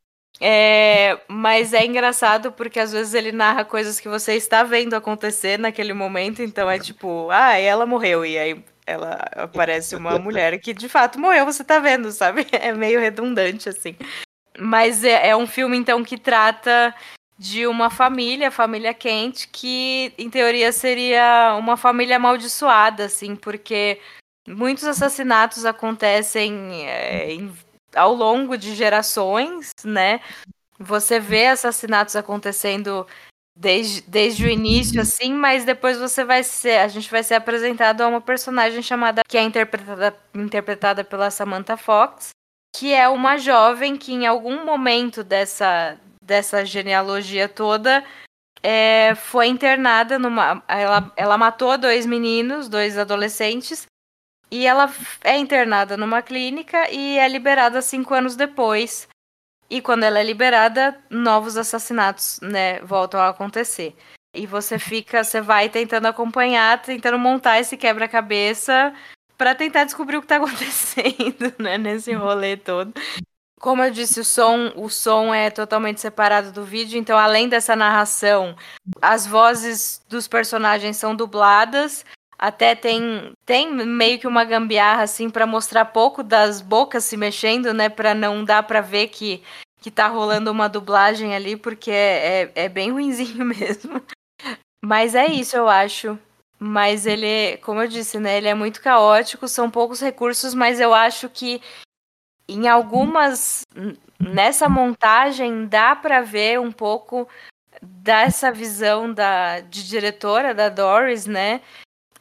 Mas é engraçado porque às vezes ele narra coisas que você está vendo acontecer naquele momento. Então é tipo, ela morreu. E aí ela aparece uma mulher que de fato morreu, você tá vendo, sabe? É meio redundante, assim. Mas é um filme, então, que trata de uma família, a família Kent, que em teoria seria uma família amaldiçoada, assim, porque muitos assassinatos acontecem ao longo de gerações, né? Você vê assassinatos acontecendo desde o início, assim, mas depois a gente vai ser apresentado a uma personagem chamada, que é interpretada pela Samantha Fox, que é uma jovem que em algum momento dessa genealogia toda foi internada ela matou 2 meninos, 2 adolescentes, e ela é internada numa clínica e é liberada 5 anos depois. E quando ela é liberada, novos assassinatos, né, voltam a acontecer. E você vai tentando acompanhar, tentando montar esse quebra-cabeça para tentar descobrir o que está acontecendo, né, nesse rolê todo. Como eu disse, o som é totalmente separado do vídeo, então além dessa narração, as vozes dos personagens são dubladas. Até tem meio que uma gambiarra, assim, para mostrar pouco das bocas se mexendo, né? Para não dar para ver que tá rolando uma dublagem ali, porque é bem ruinzinho mesmo. Mas é isso, eu acho. Mas ele, como eu disse, né? Ele é muito caótico, são poucos recursos, mas eu acho que em nessa montagem dá para ver um pouco dessa visão de diretora da Doris, né?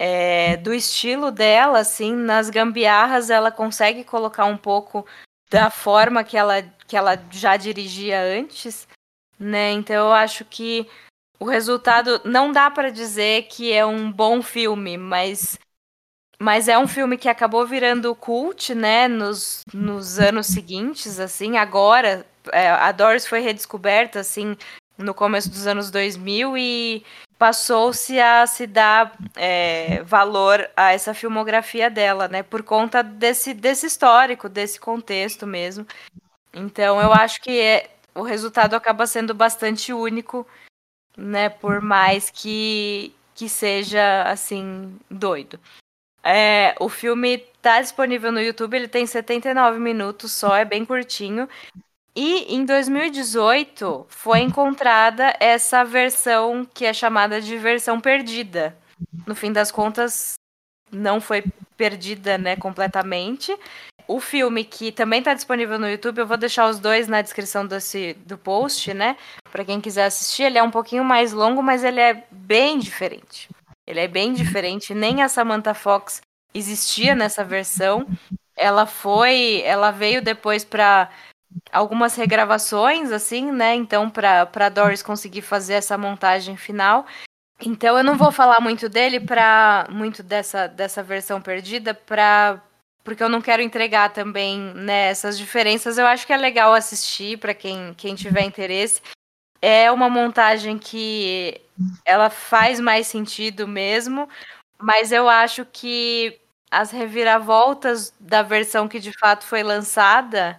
do estilo dela, assim, nas gambiarras ela consegue colocar um pouco da forma que ela já dirigia antes, né? Então eu acho que o resultado não dá para dizer que é um bom filme, mas é um filme que acabou virando cult, né, nos anos seguintes, assim, agora a Doris foi redescoberta, assim, no começo dos anos 2000 e passou-se a se dar valor a essa filmografia dela, né, por conta desse histórico, desse contexto mesmo. Então eu acho que o resultado acaba sendo bastante único, né, por mais que seja, assim, doido. O filme tá disponível no YouTube, ele tem 79 minutos só, é bem curtinho. E em 2018 foi encontrada essa versão que é chamada de versão perdida. No fim das contas, não foi perdida, né, completamente. O filme, que também está disponível no YouTube, eu vou deixar os dois na descrição do post, né? Para quem quiser assistir, ele é um pouquinho mais longo, mas ele é bem diferente. Ele é bem diferente, nem a Samantha Fox existia nessa versão. Ela veio depois para algumas regravações, assim, né? Então, para Doris conseguir fazer essa montagem final. Então, eu não vou falar muito dele, muito dessa versão perdida, porque eu não quero entregar também, né, essas diferenças. Eu acho que é legal assistir para quem tiver interesse. É uma montagem que ela faz mais sentido mesmo, mas eu acho que as reviravoltas da versão que de fato foi lançada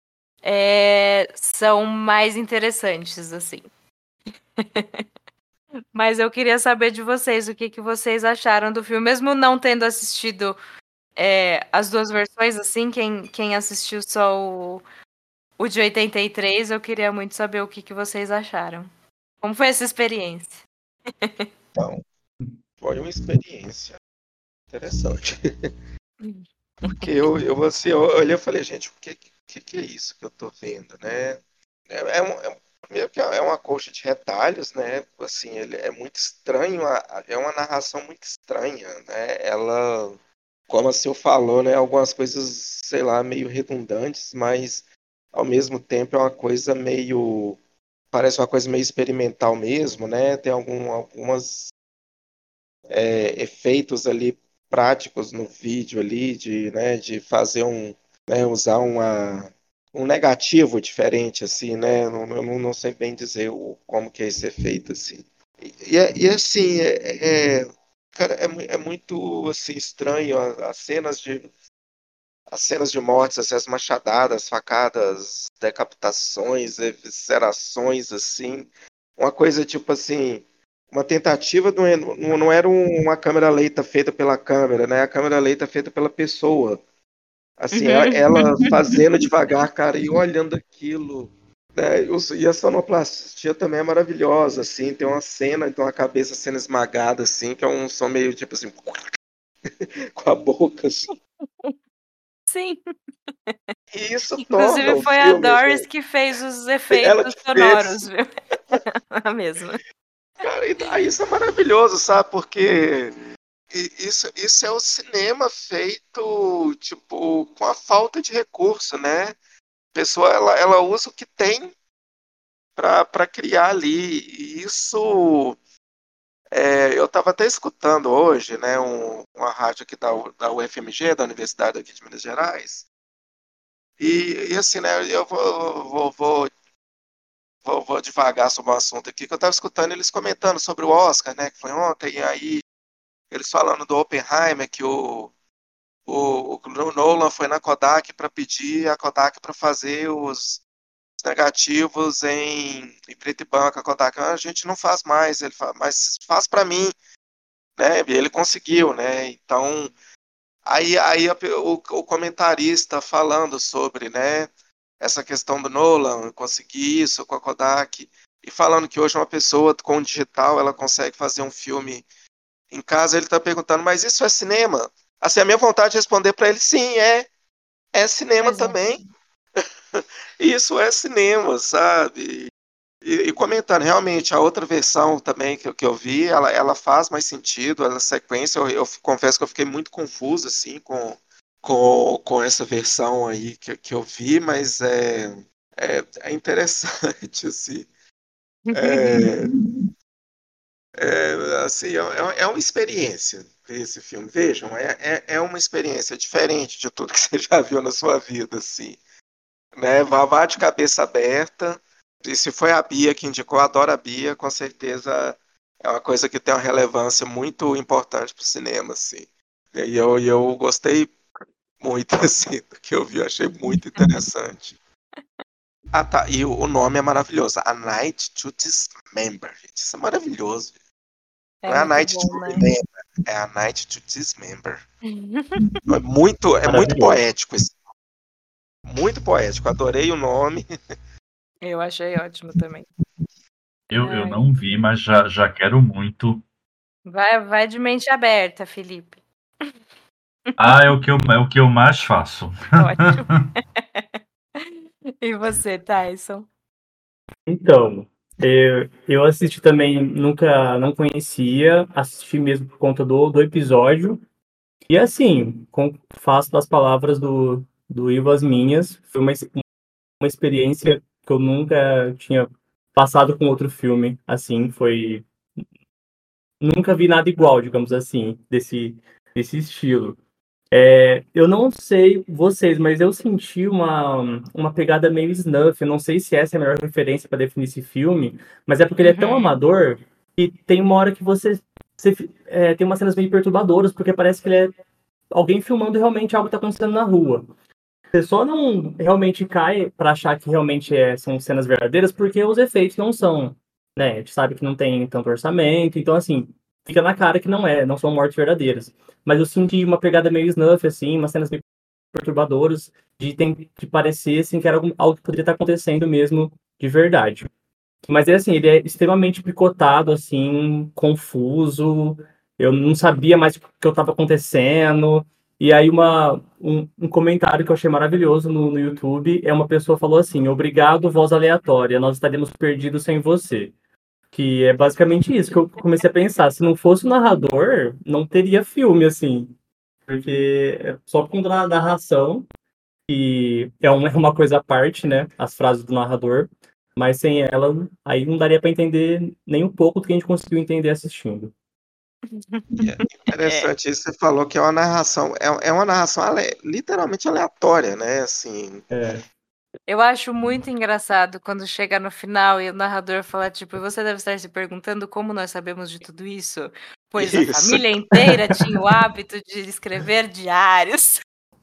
são mais interessantes, assim. Mas eu queria saber de vocês, o que vocês acharam do filme, mesmo não tendo assistido as duas versões, assim, quem assistiu só o de 83, eu queria muito saber o que vocês acharam. Como foi essa experiência? Então, foi uma experiência interessante. Porque eu olhei e falei, gente, o que é isso que eu tô vendo, né? Meio que é uma coxa de retalhos, né? Assim, ele é muito estranho, é uma narração muito estranha, né? Ela, como a Sil falou, né? Algumas coisas, sei lá, meio redundantes, mas ao mesmo tempo é uma coisa meio... Parece uma coisa meio experimental mesmo, né? Tem algumas efeitos ali práticos no vídeo ali, de fazer usar um negativo diferente, assim, né? Não sei bem dizer como que é esse efeito, assim. Assim, cara, é muito assim, estranho as cenas de mortes, assim, as machadadas, facadas, decapitações, eviscerações, assim. Uma coisa tipo assim, uma tentativa não era uma câmera lenta feita pela câmera, né? A câmera lenta feita pela pessoa. Assim, ela fazendo devagar, cara, e olhando aquilo. Né? E a sonoplastia também é maravilhosa, assim. Tem uma cena, então a cabeça sendo esmagada, assim, que é um som meio tipo assim, com a boca, assim. Sim. E isso torna Inclusive o foi a filme, Doris gente. que fez os Ela efeitos que sonoros, fez. viu? A mesma. Cara, isso é maravilhoso, sabe? Porque isso é o cinema feito, tipo, com a falta de recurso, né? A pessoa, ela usa o que tem para criar ali. E isso, eu estava até escutando hoje, né? Uma rádio aqui da UFMG, da Universidade aqui de Minas Gerais. E assim, né? Eu vou devagar sobre o assunto aqui, que eu estava escutando eles comentando sobre o Oscar, né? Que foi ontem, e aí eles falando do Oppenheimer, que o Nolan foi na Kodak para pedir a Kodak para fazer os negativos em preto e branco. A Kodak, a gente não faz mais, mas faz para mim, né? E ele conseguiu, né? Então, aí o comentarista falando sobre, né? Essa questão do Nolan, conseguir isso com a Kodak, e falando que hoje uma pessoa com digital, ela consegue fazer um filme em casa, ele está perguntando, mas isso é cinema? Assim, a minha vontade de responder para ele, sim, é cinema Pois é. também. Isso é cinema, sabe? E comentando, realmente, a outra versão também que eu vi, ela faz mais sentido, a sequência, eu confesso que eu fiquei muito confuso, assim, com essa versão aí que eu vi, mas é interessante, assim. Assim, é uma experiência ver esse filme. Vejam, é uma experiência diferente de tudo que você já viu na sua vida, assim. Né? Vá de cabeça aberta. E se foi a Bia que indicou, eu adoro a Bia, com certeza é uma coisa que tem uma relevância muito importante para o cinema, assim. E eu gostei muito, assim, do que eu vi, eu achei muito interessante. Ah, tá, e o nome é maravilhoso, A Night to Dismember, gente, isso é maravilhoso. Não É é A muito Night to bom, né? Remember, é A Night to Dismember. É muito Maravilhoso. poético esse, muito poético, adorei o nome. Eu achei ótimo também. Eu Ai. não vi, mas já quero muito. Vai de mente aberta, Felipe. É o que eu mais faço. Ótimo. E você, Tyson? Então, eu assisti também, nunca não conhecia, assisti mesmo por conta do episódio. E assim, faço das palavras do Ivo as minhas, foi uma experiência que eu nunca tinha passado com outro filme, assim, foi... Nunca vi nada igual, digamos assim, desse estilo. Eu não sei vocês, mas eu senti uma pegada meio snuff. Eu não sei se essa é a melhor referência para definir esse filme, mas é porque ele é tão amador que tem uma hora que tem umas cenas meio perturbadoras, porque parece que ele é alguém filmando realmente algo que está acontecendo na rua. Você só não realmente cai para achar que realmente são cenas verdadeiras, porque os efeitos não são, né? A gente sabe que não tem tanto orçamento, então assim, fica na cara que não são mortes verdadeiras. Mas eu senti uma pegada meio snuff, assim, umas cenas meio perturbadoras, de parecer assim, que era algo que poderia estar acontecendo mesmo de verdade. Mas é assim, ele é extremamente picotado, assim, confuso. Eu não sabia mais o que estava acontecendo. E aí um comentário que eu achei maravilhoso no YouTube é uma pessoa falou assim: "Obrigado, voz aleatória, nós estaríamos perdidos sem você." Que é basicamente isso que eu comecei a pensar. Se não fosse o narrador, não teria filme, assim. Porque é só por conta da narração, que é uma coisa à parte, né? As frases do narrador. Mas sem ela, aí não daria para entender nem um pouco do que a gente conseguiu entender assistindo. Interessante isso, você falou que é uma narração, é uma narração literalmente aleatória, né? Assim, Eu acho muito engraçado quando chega no final e o narrador fala, tipo, e você deve estar se perguntando como nós sabemos de tudo isso, pois a isso. família inteira tinha o hábito de escrever diários.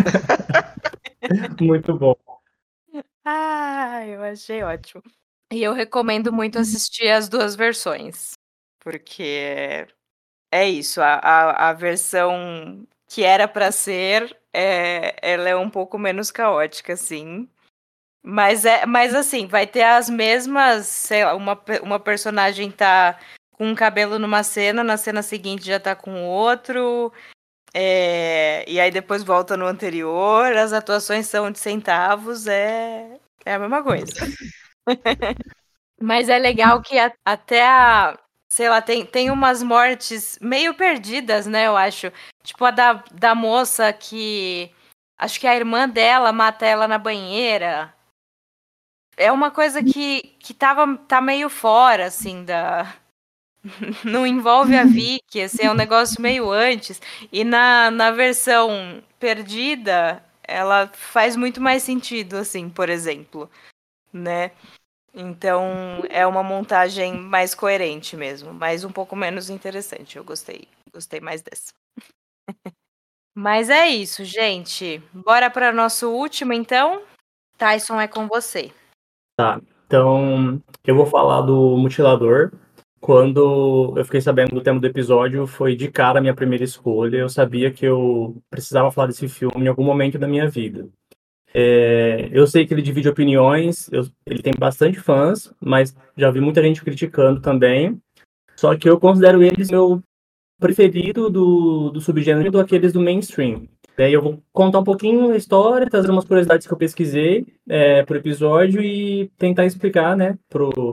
Muito bom. Eu achei ótimo. E eu recomendo muito assistir as duas versões, porque é isso, a versão que era para ser, ela é um pouco menos caótica, assim. Mas assim, vai ter as mesmas, sei lá, uma personagem tá com um cabelo numa cena, na cena seguinte já tá com outro, e aí depois volta no anterior, as atuações são de centavos, é a mesma coisa. Mas é legal que até sei lá, tem umas mortes meio perdidas, né, eu acho. Tipo a da moça que, acho que a irmã dela mata ela na banheira. É uma coisa que tá meio fora, assim, não envolve a Vicky, assim, é um negócio meio antes. E na versão perdida, ela faz muito mais sentido, assim, por exemplo, né? Então, é uma montagem mais coerente mesmo, mas um pouco menos interessante. Eu gostei mais dessa. Mas é isso, gente. Bora para nosso último, então? Tyson, é com você. Tá. Então, eu vou falar do Mutilador. Quando eu fiquei sabendo do tema do episódio, foi de cara a minha primeira escolha. Eu sabia que eu precisava falar desse filme em algum momento da minha vida. Eu sei que ele divide opiniões, ele tem bastante fãs, mas já vi muita gente criticando também. Só que eu considero eles meu preferido do subgênero do aqueles do mainstream. Daí eu vou contar um pouquinho a história, trazer umas curiosidades que eu pesquisei por episódio e tentar explicar, né, pro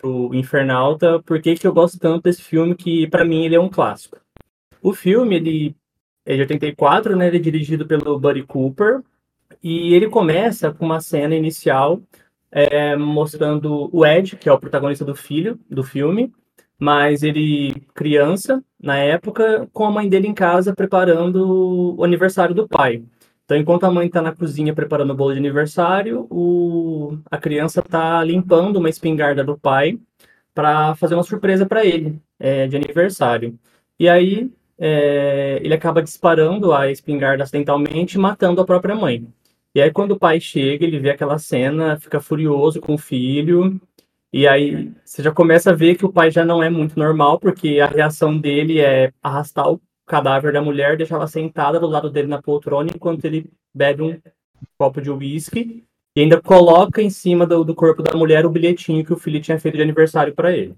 pro Infernauta, por que eu gosto tanto desse filme, que pra mim ele é um clássico. O filme, ele é de 84, né? Ele é dirigido pelo Buddy Cooper, e ele começa com uma cena inicial mostrando o Ed, que é o protagonista do filme, mas ele criança, na época, com a mãe dele em casa preparando o aniversário do pai. Então, enquanto a mãe está na cozinha preparando o bolo de aniversário, a criança está limpando uma espingarda do pai para fazer uma surpresa para ele, de aniversário. E aí, ele acaba disparando a espingarda acidentalmente, matando a própria mãe. E aí, quando o pai chega, ele vê aquela cena, fica furioso com o filho, e aí você já começa a ver que o pai já não é muito normal, porque a reação dele é arrastar o cadáver da mulher, deixar ela sentada do lado dele na poltrona, enquanto ele bebe um copo de uísque, e ainda coloca em cima do corpo da mulher o bilhetinho que o filho tinha feito de aniversário para ele.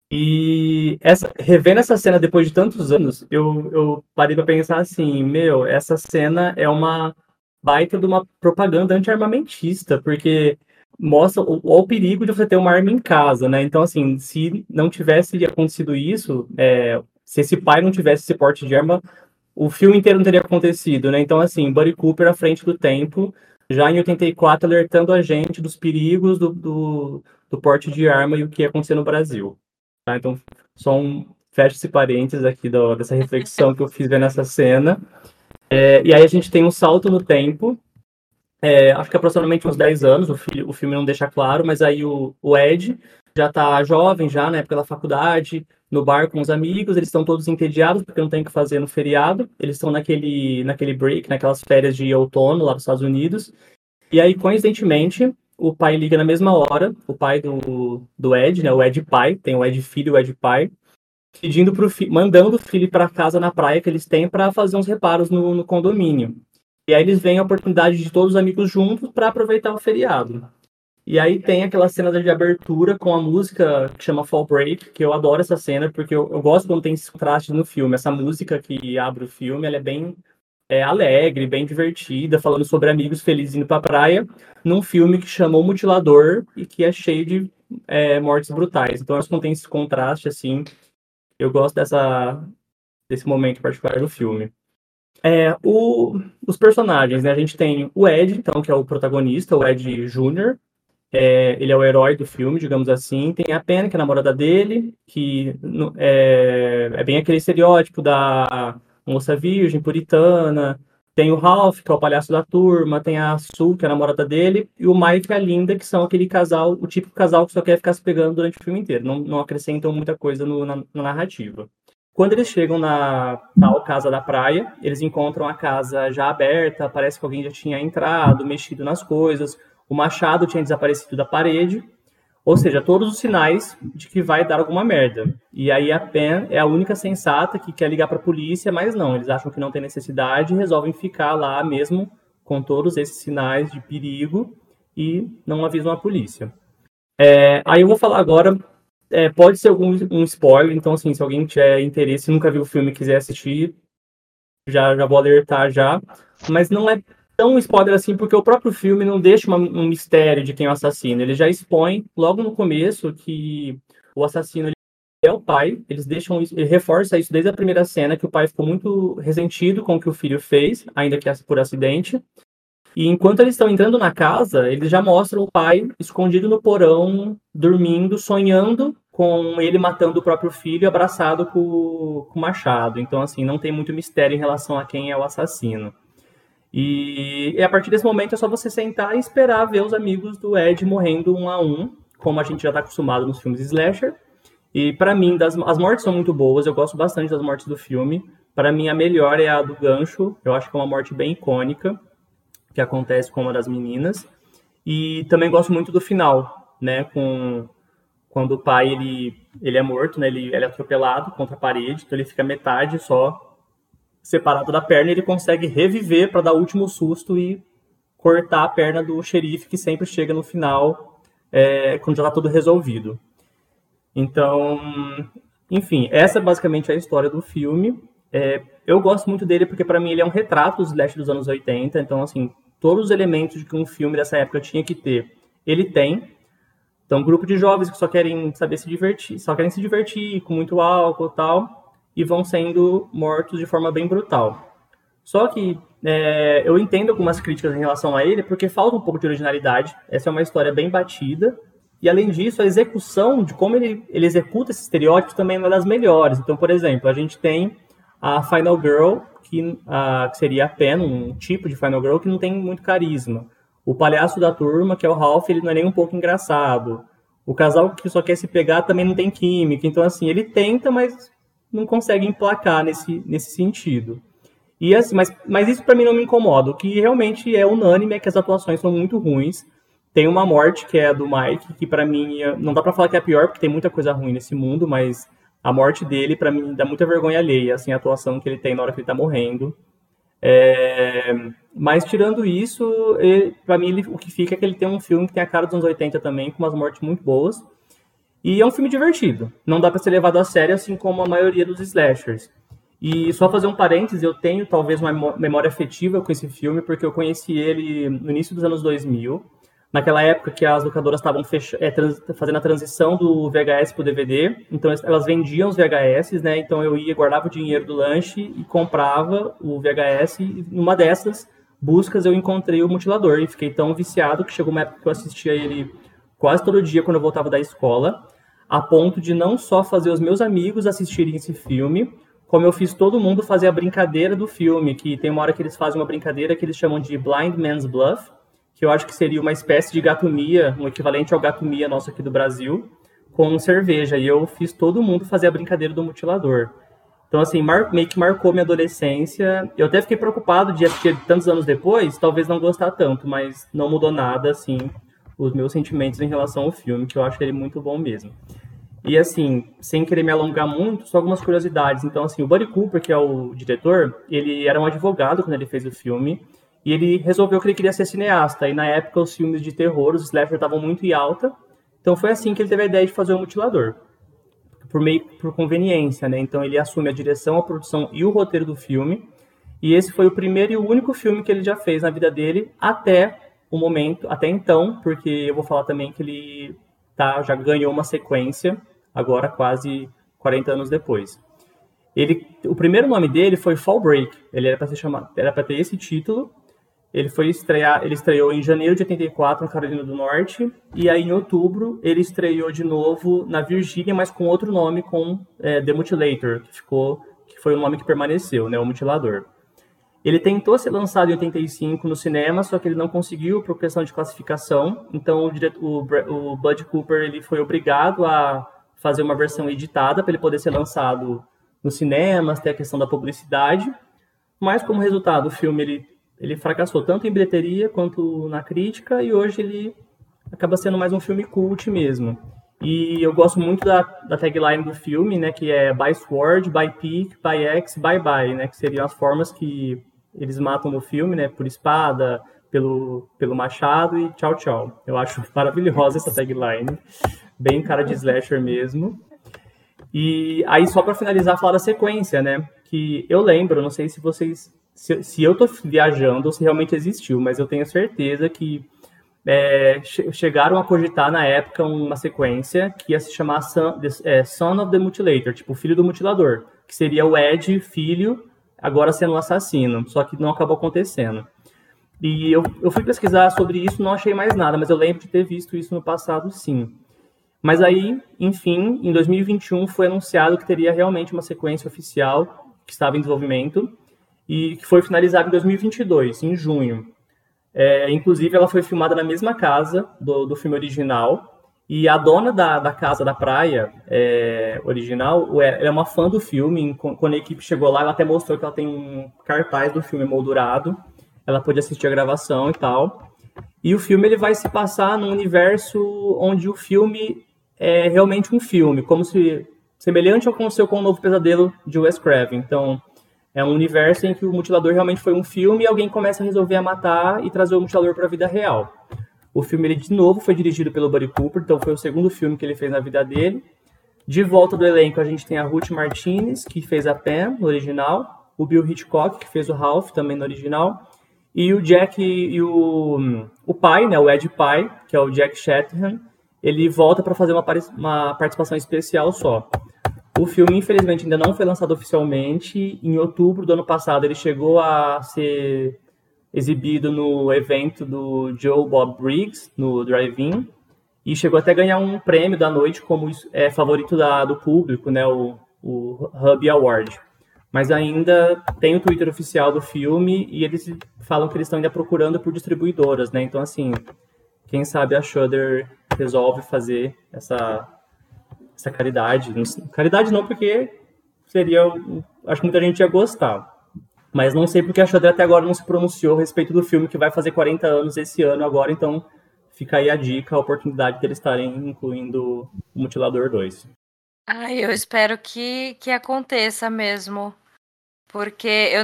E revendo essa cena depois de tantos anos, eu parei para pensar assim, essa cena é uma baita de uma propaganda anti-armamentista, porque mostra o perigo de você ter uma arma em casa, né? Então, assim, se não tivesse acontecido isso, se esse pai não tivesse esse porte de arma, o filme inteiro não teria acontecido, né? Então, assim, Buddy Cooper à frente do tempo, já em 84, alertando a gente dos perigos do porte de arma e o que ia acontecer no Brasil. Tá? Então, fecha esse parênteses aqui dessa reflexão que eu fiz vendo essa cena. E aí a gente tem um salto no tempo, acho que aproximadamente uns 10 anos, o filme não deixa claro, mas aí o Ed já tá jovem, já na época da faculdade, no bar com os amigos, eles estão todos entediados porque não tem o que fazer no feriado, eles estão naquele break, naquelas férias de outono lá dos Estados Unidos, e aí, coincidentemente, o pai liga na mesma hora, o pai do Ed, né, o Ed pai, tem o Ed filho e o Ed pai, mandando o filho para casa na praia que eles têm para fazer uns reparos no condomínio. E aí eles veem a oportunidade de todos os amigos juntos para aproveitar o feriado. E aí tem aquela cena de abertura com a música que chama Fall Break, que eu adoro essa cena, porque eu gosto quando tem esse contraste no filme. Essa música que abre o filme, ela é bem alegre, bem divertida, falando sobre amigos felizes indo pra praia, num filme que chama O Mutilador e que é cheio de mortes brutais. Então, acho que não tem esse contraste, assim. Eu gosto desse momento particular do filme. Os personagens, né? A gente tem o Ed, então, que é o protagonista, o Ed Jr., ele é o herói do filme, digamos assim. Tem a Penny, que é a namorada dele, que é bem aquele estereótipo da moça virgem, puritana. Tem o Ralph, que é o palhaço da turma. Tem a Sue, que é a namorada dele. E o Mike e a Linda, que são aquele casal, o típico casal que só quer ficar se pegando durante o filme inteiro. Não acrescentam muita coisa na narrativa. Quando eles chegam na tal casa da praia, eles encontram a casa já aberta, parece que alguém já tinha entrado, mexido nas coisas. O machado tinha desaparecido da parede, ou seja, todos os sinais de que vai dar alguma merda. E aí a Pen é a única sensata que quer ligar para a polícia, mas não, eles acham que não tem necessidade e resolvem ficar lá mesmo com todos esses sinais de perigo e não avisam a polícia. Aí eu vou falar agora, pode ser um spoiler, então assim, se alguém tiver interesse, nunca viu o filme e quiser assistir, já vou alertar já, mas não é tão spoiler assim, porque o próprio filme não deixa um mistério de quem é o assassino. Ele já expõe logo no começo que o assassino é o pai. Ele reforça isso desde a primeira cena, que o pai ficou muito ressentido com o que o filho fez, ainda que por acidente. E enquanto eles estão entrando na casa, eles já mostram o pai escondido no porão, dormindo, sonhando com ele matando o próprio filho, abraçado com o machado. Então, assim, não tem muito mistério em relação a quem é o assassino. E a partir desse momento é só você sentar e esperar ver os amigos do Ed morrendo um a um, como a gente já está acostumado nos filmes slasher. E para mim, as mortes são muito boas, eu gosto bastante das mortes do filme. Para mim, a melhor é a do gancho, eu acho que é uma morte bem icônica, que acontece com uma das meninas. E também gosto muito do final, né, quando o pai ele é morto, né, ele é atropelado contra a parede, então ele fica metade só separado da perna, e ele consegue reviver para dar o último susto e cortar a perna do xerife, que sempre chega no final, quando já está tudo resolvido. Então, enfim, essa basicamente é a história do filme. Eu gosto muito dele porque, para mim, ele é um retrato dos slash dos anos 80. Então, assim, todos os elementos que um filme dessa época tinha que ter, ele tem. Então, um grupo de jovens que só querem saber se divertir, só querem se divertir com muito álcool e tal, e vão sendo mortos de forma bem brutal. Só que eu entendo algumas críticas em relação a ele, porque falta um pouco de originalidade. Essa é uma história bem batida. E, além disso, a execução de como ele executa esses estereótipos também é uma das melhores. Então, por exemplo, a gente tem a Final Girl, que seria a Pen, um tipo de Final Girl que não tem muito carisma. O palhaço da turma, que é o Ralph, ele não é nem um pouco engraçado. O casal que só quer se pegar também não tem química. Então, assim, ele tenta, mas não consegue emplacar nesse sentido. E assim, mas isso pra mim não me incomoda. O que realmente é unânime é que as atuações são muito ruins. Tem uma morte, que é a do Mike, que pra mim, não dá pra falar que é a pior, porque tem muita coisa ruim nesse mundo, mas a morte dele, pra mim, dá muita vergonha alheia, assim, a atuação que ele tem na hora que ele tá morrendo. Mas tirando isso, pra mim o que fica é que ele tem um filme que tem a cara dos anos 80 também, com umas mortes muito boas. E é um filme divertido. Não dá pra ser levado a sério, assim como a maioria dos slashers. E só fazer um parênteses, eu tenho talvez uma memória afetiva com esse filme, porque eu conheci ele no início dos anos 2000, naquela época que as locadoras estavam fazendo a transição do VHS para o DVD, então elas vendiam os VHS, né? Então eu guardava o dinheiro do lanche e comprava o VHS, e numa dessas buscas eu encontrei o Mutilador, e fiquei tão viciado que chegou uma época que eu assistia ele quase todo dia quando eu voltava da escola, a ponto de não só fazer os meus amigos assistirem esse filme, como eu fiz todo mundo fazer a brincadeira do filme, que tem uma hora que eles fazem uma brincadeira que eles chamam de Blind Man's Bluff, que eu acho que seria uma espécie de gato-mia, um equivalente ao gato-mia nosso aqui do Brasil, com cerveja. E eu fiz todo mundo fazer a brincadeira do Mutilador. Então, assim, meio que marcou minha adolescência. Eu até fiquei preocupado de assistir tantos anos depois, talvez não gostar tanto, mas não mudou nada, assim, os meus sentimentos em relação ao filme, que eu acho ele muito bom mesmo. E, assim, sem querer me alongar muito, só algumas curiosidades. Então, assim, o Buddy Cooper, que é o diretor, ele era um advogado quando ele fez o filme, e ele resolveu que ele queria ser cineasta. E, na época, os filmes de terror, os slasher, estavam muito em alta. Então, foi assim que ele teve a ideia de fazer o Mutilador, por conveniência, né? Então, ele assume a direção, a produção e o roteiro do filme. E esse foi o primeiro e o único filme que ele já fez na vida dele até o momento, até então, porque eu vou falar também que ele já ganhou uma sequência, agora quase 40 anos depois. O primeiro nome dele foi Fall Break. Ele era para ter esse título. Ele estreou em janeiro de 84 na Carolina do Norte, e aí em outubro ele estreou de novo na Virgínia, mas com outro nome, com The Mutilator, que foi o nome que permaneceu, né, o Mutilador. Ele tentou ser lançado em 85 no cinema, só que ele não conseguiu por questão de classificação. Então o Buddy Cooper ele foi obrigado a fazer uma versão editada para ele poder ser lançado nos cinemas, ter a questão da publicidade. Mas como resultado, o filme ele fracassou tanto em bilheteria quanto na crítica, e hoje ele acaba sendo mais um filme cult mesmo. E eu gosto muito da tagline do filme, né, que é By Sword, By Pick, By Axe, Bye Bye, né, que seriam as formas que eles matam no filme, né, por espada, pelo machado e tchau, tchau. Eu acho maravilhosa essa tagline, bem cara de slasher mesmo. E aí, só para finalizar, falar da sequência, né, que eu lembro, não sei se vocês... Se eu tô viajando ou se realmente existiu, mas eu tenho certeza que chegaram a cogitar na época uma sequência que ia se chamar Son of the Mutilator, tipo Filho do Mutilador, que seria o Ed, filho, agora sendo um assassino, só que não acabou acontecendo. E eu fui pesquisar sobre isso, não achei mais nada, mas eu lembro de ter visto isso no passado, sim. Mas aí, enfim, em 2021 foi anunciado que teria realmente uma sequência oficial que estava em desenvolvimento, e que foi finalizada em 2022, em junho. Inclusive, ela foi filmada na mesma casa do filme original, e a dona da casa da praia original, ela é uma fã do filme. Quando a equipe chegou lá, ela até mostrou que ela tem um cartaz do filme moldurado, ela pôde assistir a gravação e tal. E o filme ele vai se passar num universo onde o filme é realmente um filme, semelhante ao que aconteceu com o Novo Pesadelo de Wes Craven. Então, é um universo em que o Mutilador realmente foi um filme e alguém começa a resolver a matar e trazer o Mutilador para a vida real. O filme, ele, de novo, foi dirigido pelo Buddy Cooper, então foi o segundo filme que ele fez na vida dele. De volta do elenco, a gente tem a Ruth Martinez, que fez a Pam, no original, o Bill Hitchcock, que fez o Ralph, também no original, e o Jack e o pai, né, o Ed pai, que é o Jack Shatterhand, ele volta para fazer uma participação especial só. O filme, infelizmente, ainda não foi lançado oficialmente. Em outubro do ano passado, ele chegou a ser exibido no evento do Joe Bob Briggs, no Drive-In, e chegou até a ganhar um prêmio da noite como favorito do público, né, o Hub Award. Mas ainda tem o Twitter oficial do filme e eles falam que eles estão ainda procurando por distribuidoras, né? Então, assim, quem sabe a Shudder resolve fazer essa caridade. Caridade não, porque seria... Acho que muita gente ia gostar. Mas não sei porque a Shudder até agora não se pronunciou a respeito do filme, que vai fazer 40 anos esse ano agora, então fica aí a dica, a oportunidade de eles estarem incluindo o Mutilador 2. Ai, eu espero que aconteça mesmo. Porque eu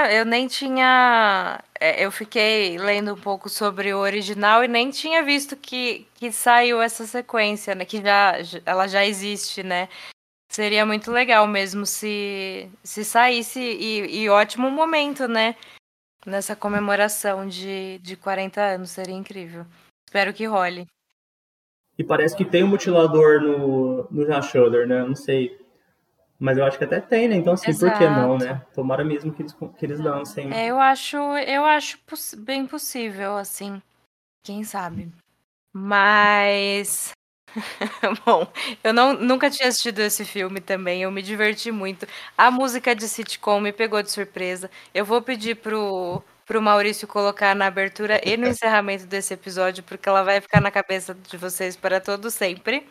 fiquei lendo um pouco sobre o original e nem tinha visto que saiu essa sequência, né? Que ela já existe, né? Seria muito legal mesmo se saísse e ótimo momento, né? Nessa comemoração de 40 anos, seria incrível. Espero que role. E parece que tem um Mutilador no Shudder, né? Não sei. Mas eu acho que até tem, né? Então, assim, Exato. Por que não, né? Tomara mesmo que eles lancem. Eu acho bem possível, assim. Quem sabe? Mas... Bom, eu nunca tinha assistido esse filme também, eu me diverti muito. A música de sitcom me pegou de surpresa. Eu vou pedir pro Maurício colocar na abertura e no encerramento desse episódio, porque ela vai ficar na cabeça de vocês para todo sempre.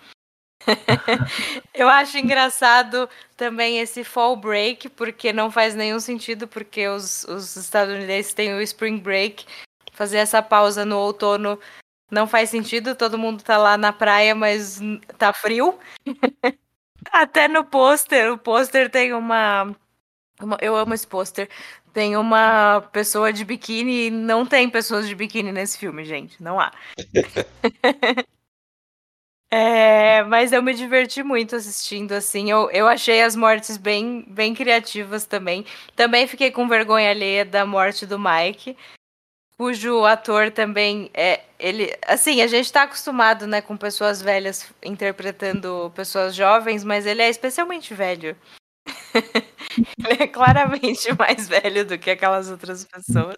Eu acho engraçado também esse fall break, porque não faz nenhum sentido, porque os estadunidenses têm o spring break. Fazer essa pausa no outono não faz sentido, todo mundo tá lá na praia, mas tá frio. Até no pôster, o pôster tem uma... Eu amo esse pôster. Tem uma pessoa de biquíni e não tem pessoas de biquíni nesse filme, gente. Não há. Mas eu me diverti muito assistindo, assim. Eu achei as mortes bem, bem criativas também. Também fiquei com vergonha alheia da morte do Mike, cujo ator também ele, assim, a gente tá acostumado, né, com pessoas velhas interpretando pessoas jovens, mas ele é especialmente velho. Ele é claramente mais velho do que aquelas outras pessoas.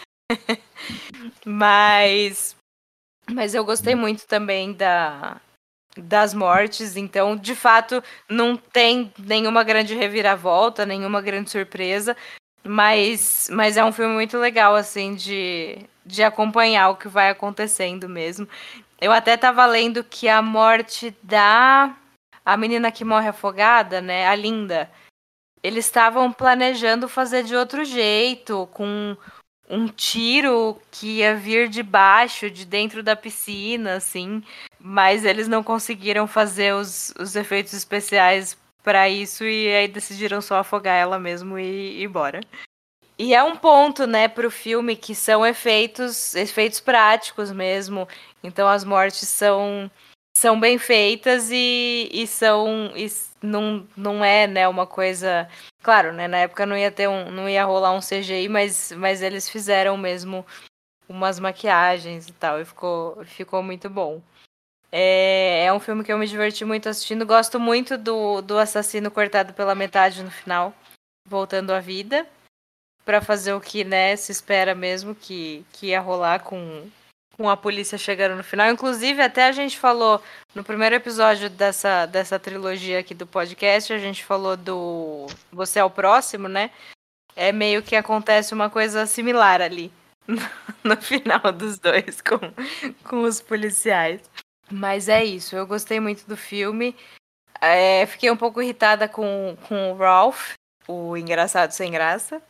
Mas eu gostei muito também das mortes, então, de fato, não tem nenhuma grande reviravolta, nenhuma grande surpresa. Mas é um filme muito legal, assim, de acompanhar o que vai acontecendo mesmo. Eu até tava lendo que a morte a menina que morre afogada, né, a Linda, eles estavam planejando fazer de outro jeito, com um tiro que ia vir de baixo, de dentro da piscina, assim, mas eles não conseguiram fazer os efeitos especiais para isso e aí decidiram só afogar ela mesmo e ir embora. E é um ponto, né, pro filme que são efeitos práticos mesmo. Então as mortes são bem feitas e não é, né, uma coisa... Claro, né, na época não ia rolar um CGI, mas eles fizeram mesmo umas maquiagens e tal, e ficou muito bom. É um filme que eu me diverti muito assistindo. Gosto muito do assassino cortado pela metade no final, voltando à vida, pra fazer o que, né, se espera mesmo que ia rolar com a polícia chegando no final. Inclusive, até a gente falou no primeiro episódio dessa trilogia aqui do podcast, a gente falou do Você é o Próximo, né? É meio que acontece uma coisa similar ali no final dos dois com os policiais. Mas é isso, eu gostei muito do filme. Fiquei um pouco irritada com o Ralph, o engraçado sem graça.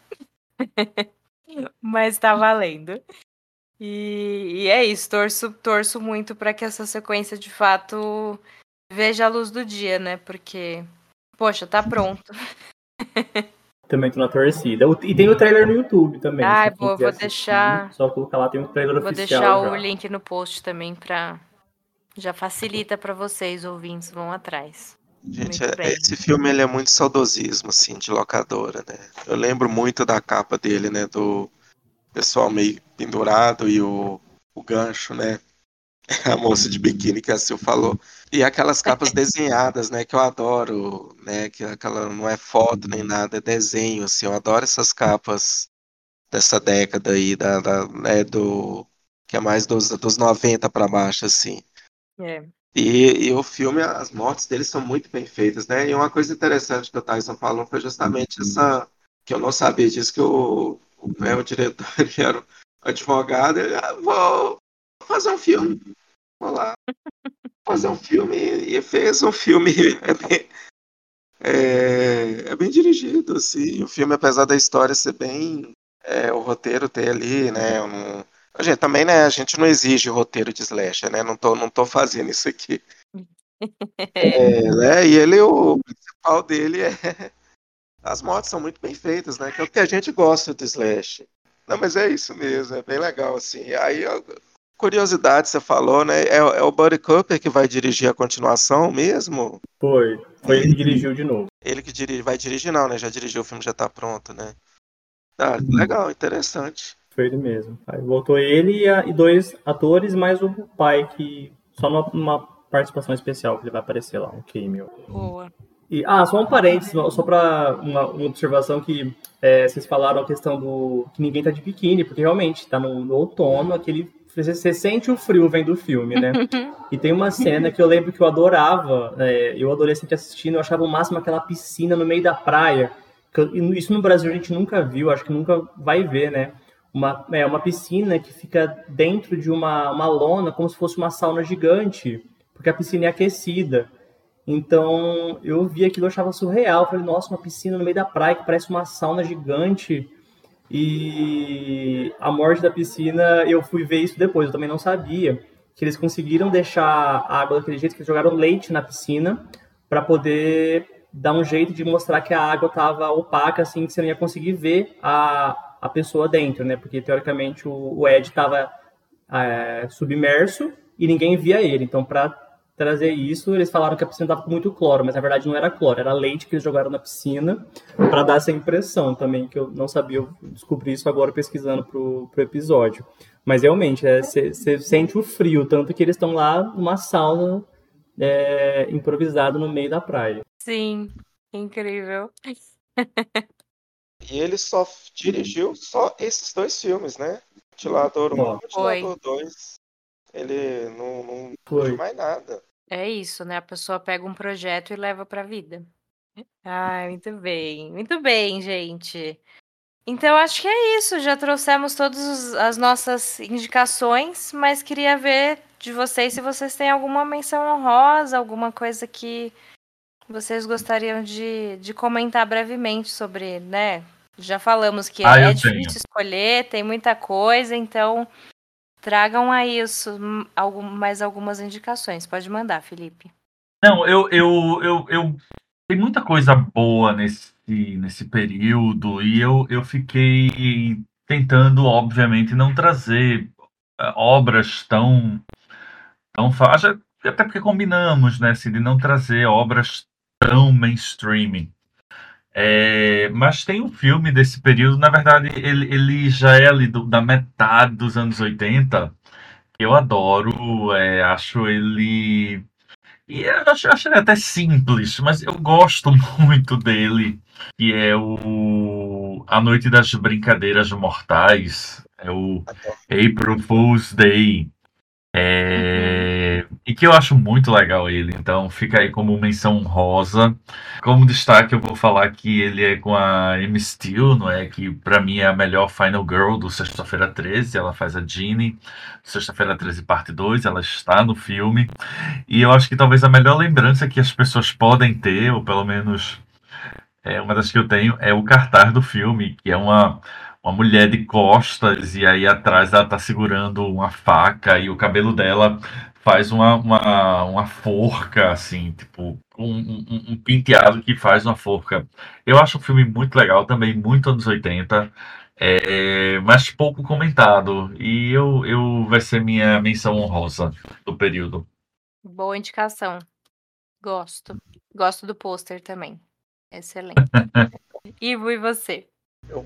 Mas tá valendo. E é isso, torço muito para que essa sequência de fato veja a luz do dia, né? Porque, poxa, tá pronto. Também tô na torcida. E tem o trailer no YouTube também. Ah, boa, vou deixar. Só colocar lá, tem o trailer oficial. Vou deixar o link no post também pra. Já facilita para vocês, ouvintes, vão atrás. Gente, esse filme ele é muito saudosismo, assim, de locadora, né? Eu lembro muito da capa dele, né? Do pessoal meio pendurado e o gancho, né? A moça de biquíni que a Sil falou. E aquelas capas desenhadas, né, que eu adoro, né, que aquela não é foto nem nada, é desenho, assim, eu adoro essas capas dessa década aí, né, que é mais dos 90 pra baixo, assim. É. E o filme, as mortes deles são muito bem feitas, né, e uma coisa interessante que o Tyson falou foi justamente essa, que eu não sabia disso, que o diretor ele era o advogado, ele, vou fazer um filme, vou lá fazer um filme e fez um filme é bem dirigido, assim. O filme, apesar da história ser bem o roteiro ter ali, né? A gente também, né? A gente não exige roteiro de slasher, né? Não tô fazendo isso aqui. Né? E ele, o principal dele as mortes são muito bem feitas, né? Que é o que a gente gosta do slasher. Não, mas é isso mesmo, é bem legal, assim. Aí, curiosidade, você falou, né? É o Buddy Cooper que vai dirigir a continuação mesmo? Foi ele que dirigiu de novo. Ele que vai dirigir, não, né? Já dirigiu, o filme já tá pronto, né? Ah, legal, interessante. Foi ele mesmo. Aí voltou ele e 2 atores, mais o pai, que só numa participação especial que ele vai aparecer lá, um cameo. Boa. E, só um parênteses, só para uma observação que vocês falaram a questão do que ninguém tá de biquíni, porque realmente tá no outono, você sente o frio vendo o filme, né? E tem uma cena que eu lembro que eu adorava, eu adolescente assistindo, eu achava o máximo aquela piscina no meio da praia. Isso no Brasil a gente nunca viu, acho que nunca vai ver, né? Uma piscina que fica dentro de uma lona, como se fosse uma sauna gigante, porque a piscina é aquecida. Então, eu vi aquilo, eu achava surreal. Falei, nossa, uma piscina no meio da praia que parece uma sauna gigante. E a morte da piscina, eu fui ver isso depois, eu também não sabia. Que eles conseguiram deixar a água daquele jeito, que eles jogaram leite na piscina para poder dar um jeito de mostrar que a água estava opaca, assim, que você não ia conseguir ver a pessoa dentro, né? Porque, teoricamente, o Ed estava submerso e ninguém via ele. Então, para trazer isso, eles falaram que a piscina estava com muito cloro, mas na verdade não era cloro, era leite que eles jogaram na piscina para dar essa impressão também, que eu não sabia, eu descobri isso agora pesquisando pro episódio. Mas realmente, você sente o frio, tanto que eles estão lá numa sauna improvisada no meio da praia. Sim, incrível. E ele só dirigiu só esses 2 filmes, né? Ventilador 1 e Ventilador 2. Ele não dirigiu mais nada. É isso, né? A pessoa pega um projeto e leva pra vida. Ai, muito bem, gente. Então, acho que é isso. Já trouxemos todas as nossas indicações, mas queria ver de vocês se vocês têm alguma menção honrosa, alguma coisa que vocês gostariam de comentar brevemente sobre, né? Já falamos que é difícil escolher, tem muita coisa, então tragam aí mais algumas indicações. Pode mandar, Felipe. Não, tem muita coisa boa nesse período e eu fiquei tentando, obviamente, não trazer obras tão fáceis, até porque combinamos, né, de não trazer obras tão mainstream. Mas tem um filme desse período, na verdade, ele já é ali da metade dos anos 80, que eu adoro, acho ele. E eu acho ele até simples, mas eu gosto muito dele, que é A Noite das Brincadeiras Mortais, é o April Fool's Day. E que eu acho muito legal ele, então fica aí como menção honrosa. Como destaque, eu vou falar que ele é com a Amy Steele, não é? Que pra mim é a melhor Final Girl do Sexta-feira 13. Ela faz a Jeannie, Sexta-feira 13, parte 2. Ela está no filme. E eu acho que talvez a melhor lembrança que as pessoas podem ter, ou pelo menos uma das que eu tenho, é o cartaz do filme, que é uma mulher de costas e aí atrás ela tá segurando uma faca e o cabelo dela faz uma forca, assim, tipo, um penteado que faz uma forca. Eu acho o filme muito legal, também muito anos 80, mas pouco comentado. E vai ser minha menção honrosa do período. Boa indicação. Gosto. Gosto do pôster também. Excelente. Ivo, e você? Eu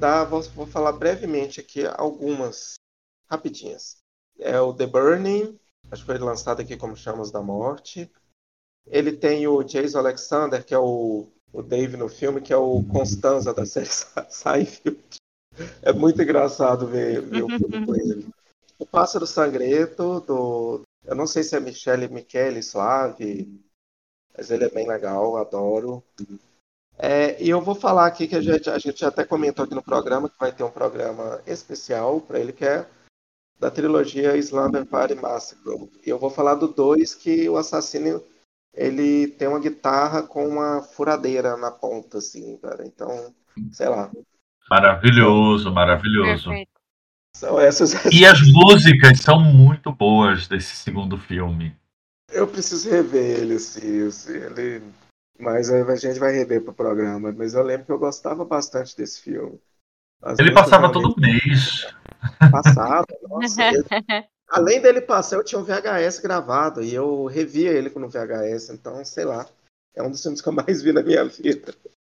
vou falar brevemente aqui algumas rapidinhas. É o The Burning, Acho que foi lançado aqui como Chamas da Morte. Ele tem o Jason Alexander, que é o Dave no filme, que é o Constanza da série Seinfeld. É muito engraçado ver o filme com ele. O Pássaro Sangrento, eu não sei se é Michele Suave, mas ele é bem legal, adoro. E eu vou falar aqui que a gente até comentou aqui no programa, que vai ter um programa especial para ele, que é da trilogia Slumber Party Massacre. E eu vou falar do 2, que o assassino ele tem uma guitarra com uma furadeira na ponta, assim, cara. Então, sei lá. Maravilhoso, maravilhoso. Perfeito. São essas. E as músicas são muito boas desse segundo filme. Eu preciso rever ele, assim, mas a gente vai rever pro programa. Mas eu lembro que eu gostava bastante desse filme. Ele passava todo mês. Passava, nossa. Além dele passar, eu tinha um VHS gravado e eu revia ele no VHS. Então, sei lá. É um dos filmes que eu mais vi na minha vida.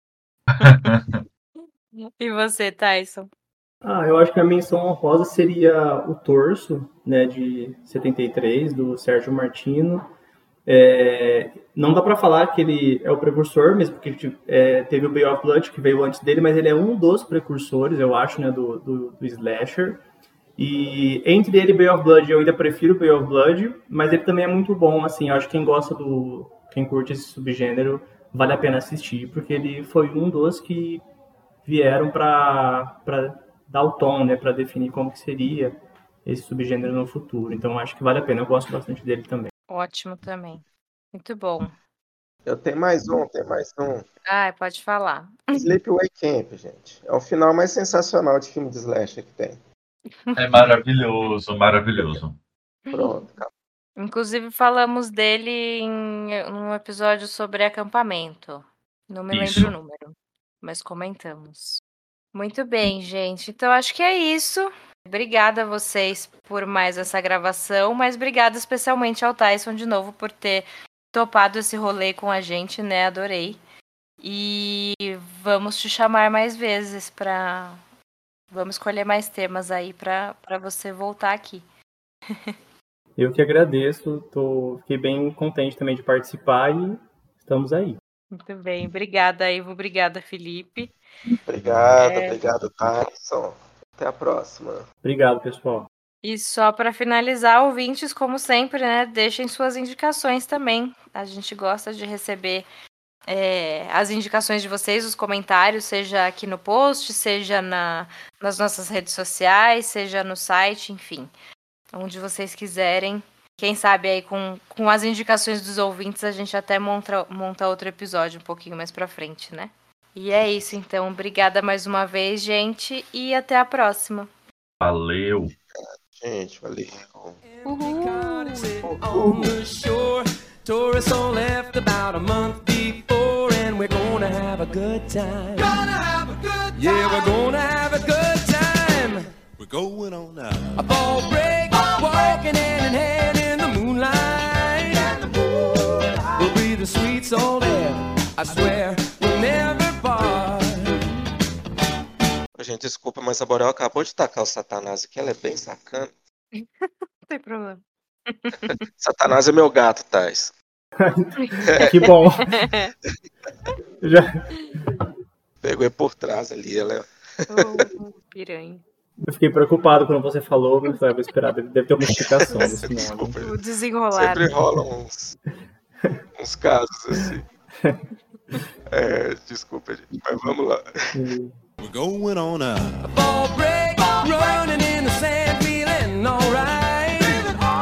E você, Tyson? Eu acho que a menção honrosa seria O Torso, né, de 73, do Sérgio Martino. Não dá pra falar que ele é o precursor, mesmo porque teve o Bay of Blood, que veio antes dele, mas ele é um dos precursores, eu acho, né, do slasher. E entre ele e Bay of Blood, eu ainda prefiro Bay of Blood, mas ele também é muito bom, assim, eu acho que quem curte esse subgênero, vale a pena assistir, porque ele foi um dos que vieram pra dar o tom, né, para definir como que seria esse subgênero no futuro. Então acho que vale a pena, eu gosto bastante dele também. Ótimo também. Muito bom. Eu tenho mais um. Pode falar. Sleepaway Camp, gente. É o final mais sensacional de filme de slasher que tem. É maravilhoso, maravilhoso. Pronto, cara. Inclusive falamos dele em um episódio sobre acampamento. Não me lembro o número, mas comentamos. Muito bem, gente. Então acho que é isso. Obrigada a vocês por mais essa gravação, mas obrigada especialmente ao Tyson de novo por ter topado esse rolê com a gente, né? Adorei. E vamos te chamar mais vezes para... Vamos escolher mais temas aí para você voltar aqui. Eu que agradeço, fiquei bem contente também de participar e estamos aí. Muito bem, obrigada, Ivo, obrigada, Felipe. Obrigado, Tyson. Até a próxima. Obrigado, pessoal. E só para finalizar, ouvintes, como sempre, né, deixem suas indicações também. A gente gosta de receber as indicações de vocês, os comentários, seja aqui no post, seja nas nossas redes sociais, seja no site, enfim, onde vocês quiserem. Quem sabe aí com as indicações dos ouvintes a gente até monta outro episódio um pouquinho mais pra frente, né? E é isso, então. Obrigada mais uma vez, gente, e até a próxima. Valeu. Gente, valeu. On the shore, tourists all left about a month before, and we're gonna have a good time. Yeah, we're gonna have a good time. We're going on now. A fall break, walking hand in hand in the moonlight. We'll be the sweet soul there, I swear we'll never part. Gente, desculpa, mas a Borel acabou de tacar o Satanás aqui, ela é bem sacana. Não tem problema. Satanás é meu gato, Thais. Que bom. Pegou por trás ali, ela Piranha. Eu fiquei preocupado quando você falou, mas vou esperar, deve ter uma explicação desse nome. Desculpa, O desenrolar. sempre rolam uns casos assim. Desculpa, gente, mas vamos lá. We're going on now. A fall break, running in the sand, feeling alright.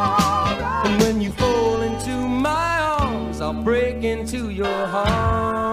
And when you fall into my arms, I'll break into your heart.